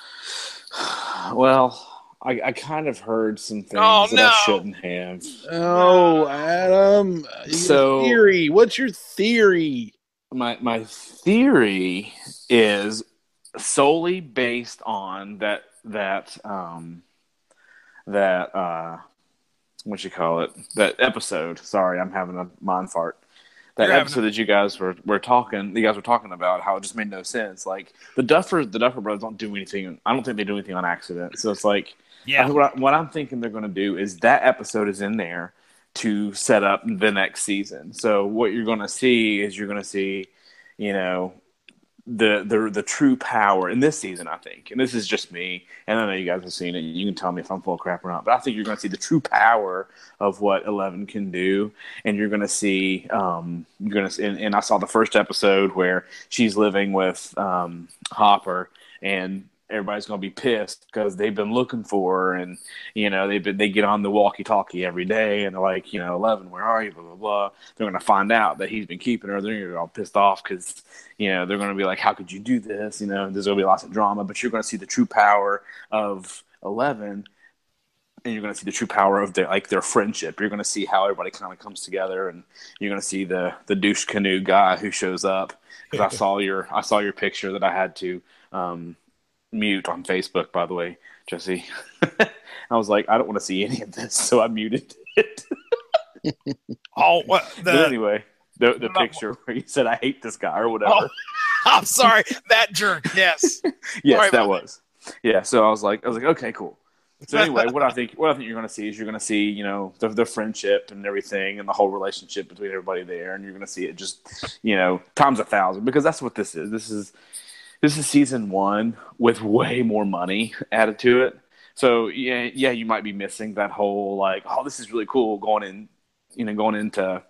Well, I kind of heard some things that I shouldn't have. Oh, Adam. So, theory. What's your theory? My theory is solely based on that what you call it? That episode. Sorry, I'm having a mind fart. That episode that you guys were talking about, how it just made no sense. Like the Duffer Brothers don't do anything. I don't think they do anything on accident. So it's like, what I'm thinking they're going to do is that episode is in there to set up the next season. So what you're going to see is you know, the true power in this season, I think. And this is just me. And I know you guys have seen it. You can tell me if I'm full of crap or not. But I think you're going to see the true power of what 11 can do. And you're going to see, and I saw the first episode where she's living with Hopper, and everybody's going to be pissed because they've been looking for her, and they get on the walkie-talkie every day, and they're like, 11, where are you? Blah blah blah. They're going to find out that he's been keeping her. They're going to get all pissed off because they're going to be like, how could you do this? There's going to be lots of drama, but you're going to see the true power of 11, and you're going to see the true power of their friendship. You're going to see how everybody kind of comes together, and you're going to see the douche canoe guy who shows up. Because I saw your picture that I had to mute on Facebook, by the way, Jesse. I was like, I don't want to see any of this, so I muted it. But anyway, the picture where you said I hate this guy or whatever. Oh, I'm sorry, that jerk. Yes, yes, that was. Yeah, so I was like, okay, cool. So anyway, what I think you're going to see is the friendship and everything, and the whole relationship between everybody there, and you're going to see it just times 1,000, because that's what this is. This is season 1 with way more money added to it. So yeah, you might be missing that whole like, oh, this is really cool going into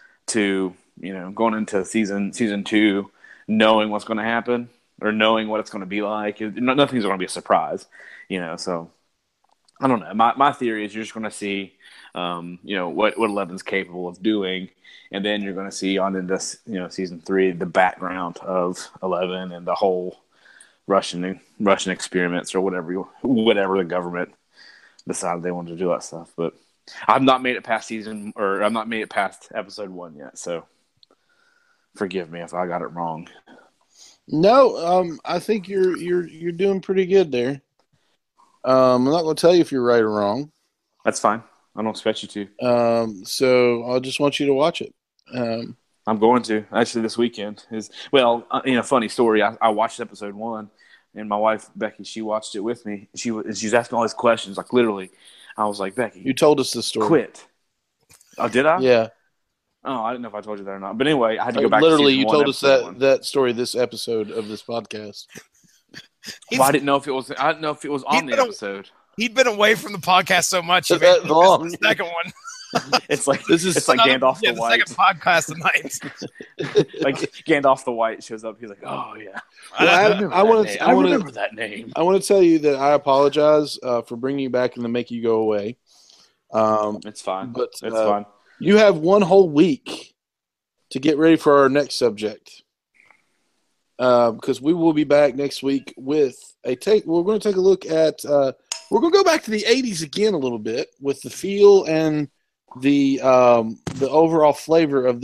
season 2, knowing what's going to happen or knowing what it's going to be like. Nothing's going to be a surprise, So I don't know. My theory is you're just going to see, what 11's capable of doing. And then you're going to see on into season 3 the background of 11 and the whole Russian experiments or whatever the government decided they wanted to do that stuff. But I've not made it past episode 1 yet, so forgive me if I got it wrong. No, I think you're doing pretty good there. I'm not going to tell you if you're right or wrong. That's fine. I don't expect you to. So I just want you to watch it. I'm going to actually this weekend. Funny story. I watched episode 1, and my wife Becky, she watched it with me. She's asking all these questions. Like literally, I was like, Becky, you told us the story. Quit. Oh, did I? Yeah. Oh, I didn't know if I told you that or not. But anyway, I had to go back. Literally, to you told us that story this episode of this podcast. Well, I didn't know if it was. I didn't know if it was on the episode. He'd been away from the podcast so much. That long. The second one. It's like Gandalf the White. The second podcast tonight. Like Gandalf the White shows up. He's like, "Oh yeah, I remember that name." I want to tell you that I apologize for bringing you back and to make you go away. It's fine. But it's fine. You have one whole week to get ready for our next subject. Because we will be back next week with we're going to take a look at. We're going to go back to the 80s again a little bit with the feel and the overall flavor of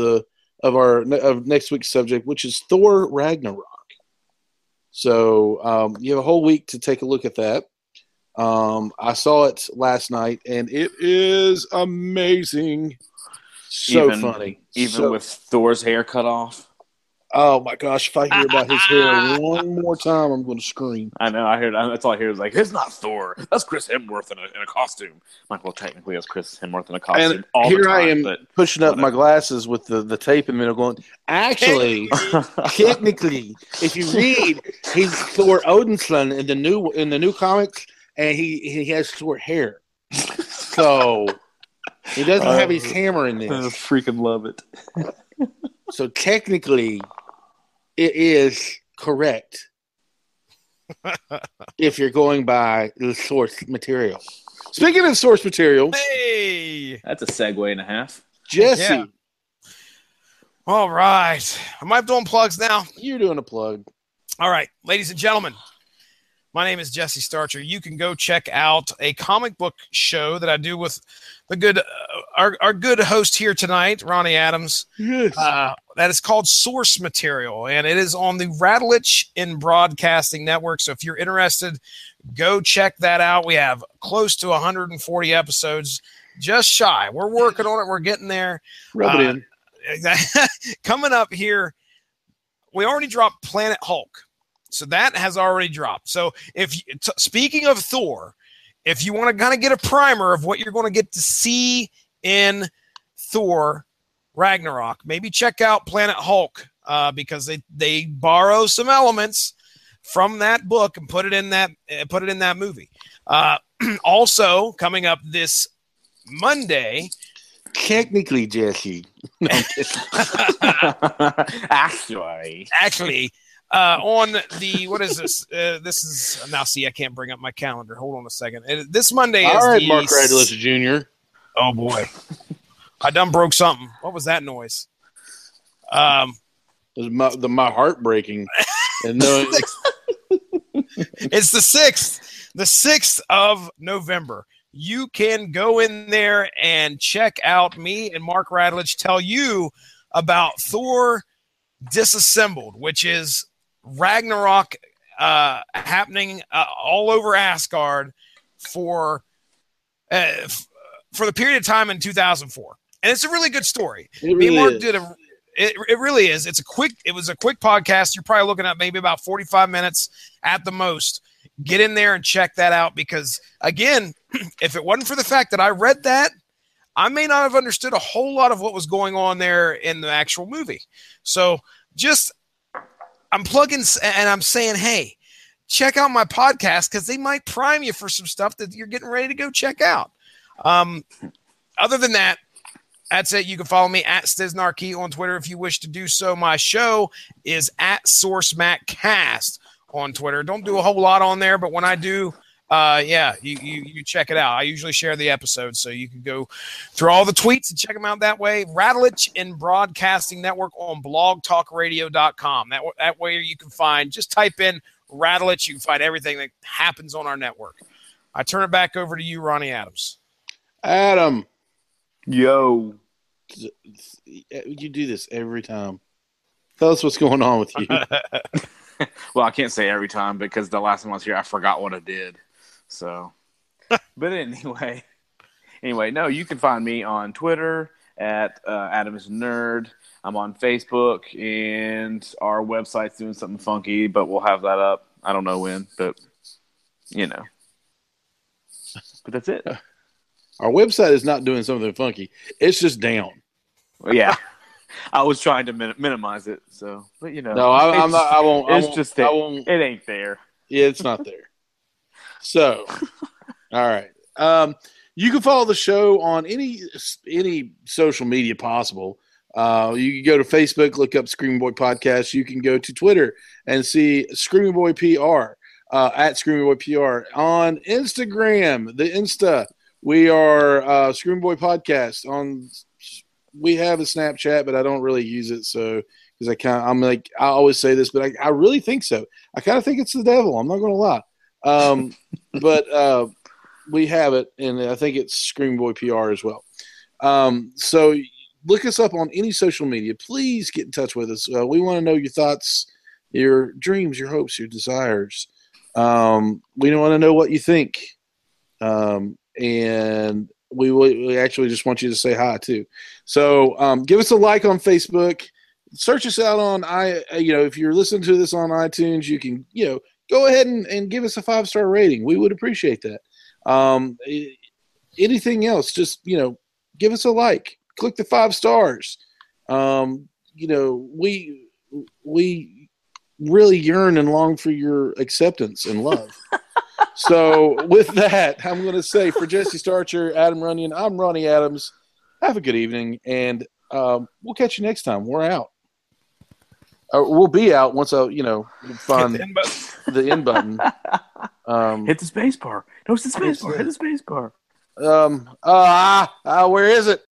next week's subject, which is Thor Ragnarok. So you have a whole week to take a look at that. I saw it last night, and it is amazing. So funny, even with Thor's hair cut off. Oh my gosh! If I hear about his hair one more time, I'm going to scream. I know. I heard. That's all I hear is like, "It's not Thor. That's Chris Hemsworth in a costume." I'm like, well, technically, it's Chris Hemsworth in a costume. And all here the time, I am but pushing up my glasses with the tape in the middle, going, "Actually, technically, if you read, he's Thor Odinson in the new comics, and he has Thor hair, so he doesn't have his hammer in this. I freaking love it. So technically, it is correct if you're going by the source material." Speaking of source material, hey, that's a segue and a half. Jesse. Yeah. All right. Am I doing plugs now? You're doing a plug. All right. Ladies and gentlemen, my name is Jesse Starcher. You can go check out a comic book show that I do with the good, our good host here tonight, Ronnie Adams. Yes. That is called Source Material, and it is on the Radulich in Broadcasting Network. So if you're interested, go check that out. We have close to 140 episodes, just shy. We're working on it. We're getting there. Rub it in. Coming up here, we already dropped Planet Hulk. So that has already dropped. So speaking of Thor, if you want to kind of get a primer of what you're going to get to see in Thor Ragnarok, maybe check out Planet Hulk because they borrow some elements from that book and put it in that movie. Also coming up this Monday. Technically, Jesse. No, Actually. On the, what is this? This is, now see, I can't bring up my calendar. Hold on a second. This Monday is all right, Mark Radulich Jr. Oh, boy. I done broke something. What was that noise? It was my heart breaking. And it's the 6th. The 6th of November. You can go in there and check out me and Mark Radulich tell you about Thor Disassembled, which is Ragnarok happening all over Asgard for the period of time in 2004, and it's a really good story. Me and Mark did it really is. It was a quick podcast. You're probably looking at maybe about 45 minutes at the most. Get in there and check that out because, again, if it wasn't for the fact that I read that, I may not have understood a whole lot of what was going on there in the actual movie. So I'm plugging and I'm saying, hey, check out my podcast because they might prime you for some stuff that you're getting ready to go check out. Other than that, that's it. You can follow me at Stiznarkey on Twitter if you wish to do so. My show is at SourceMacCast on Twitter. Don't do a whole lot on there, but when I do, you check it out. I usually share the episodes, so you can go through all the tweets and check them out that way. Radulich in Broadcasting Network on blogtalkradio.com. That way you can find, just type in Radulich, you can find everything that happens on our network. I turn it back over to you, Ronnie Adams. Adam. Yo. You do this every time. Tell us what's going on with you. Well, I can't say every time because the last time I was here, I forgot what I did. So, but anyway, no, you can find me on Twitter at Adams Nerd. I'm on Facebook, and our website's doing something funky, but we'll have that up. I don't know when, but But that's it. Our website is not doing something funky. It's just down. Well, yeah. I was trying to minimize it, so but No, I'm not. I won't. It's just there. I won't. It ain't there. Yeah, it's not there. So, all right. You can follow the show on any social media possible. You can go to Facebook, look up Screaming Boy Podcast. You can go to Twitter and see Screaming Boy PR at Screaming Boy PR on Instagram. The Insta, we are Screaming Boy Podcast on. We have a Snapchat, but I don't really use it. So, because I always say this, but I really think so. I kind of think it's the devil. I'm not going to lie. But we have it, and I think it's Screaming Boy PR as well. So look us up on any social media. Please get in touch with us. We want to know your thoughts, your dreams, your hopes, your desires. We want to know what you think. And we actually just want you to say hi too. So give us a like on Facebook, search us out on if you're listening to this on iTunes, you can go ahead and give us a 5-star rating. We would appreciate that. Anything else, just give us a like, click the 5 stars. We really yearn and long for your acceptance and love. So with that, I'm going to say, for Jesse Starcher, Adam Runyon, I'm Ronnie Adams. Have a good evening, and we'll catch you next time. We're out. We'll be out once I, find the end button. Hit the space bar. No, it's the space bar. Hit the space bar. Where is it?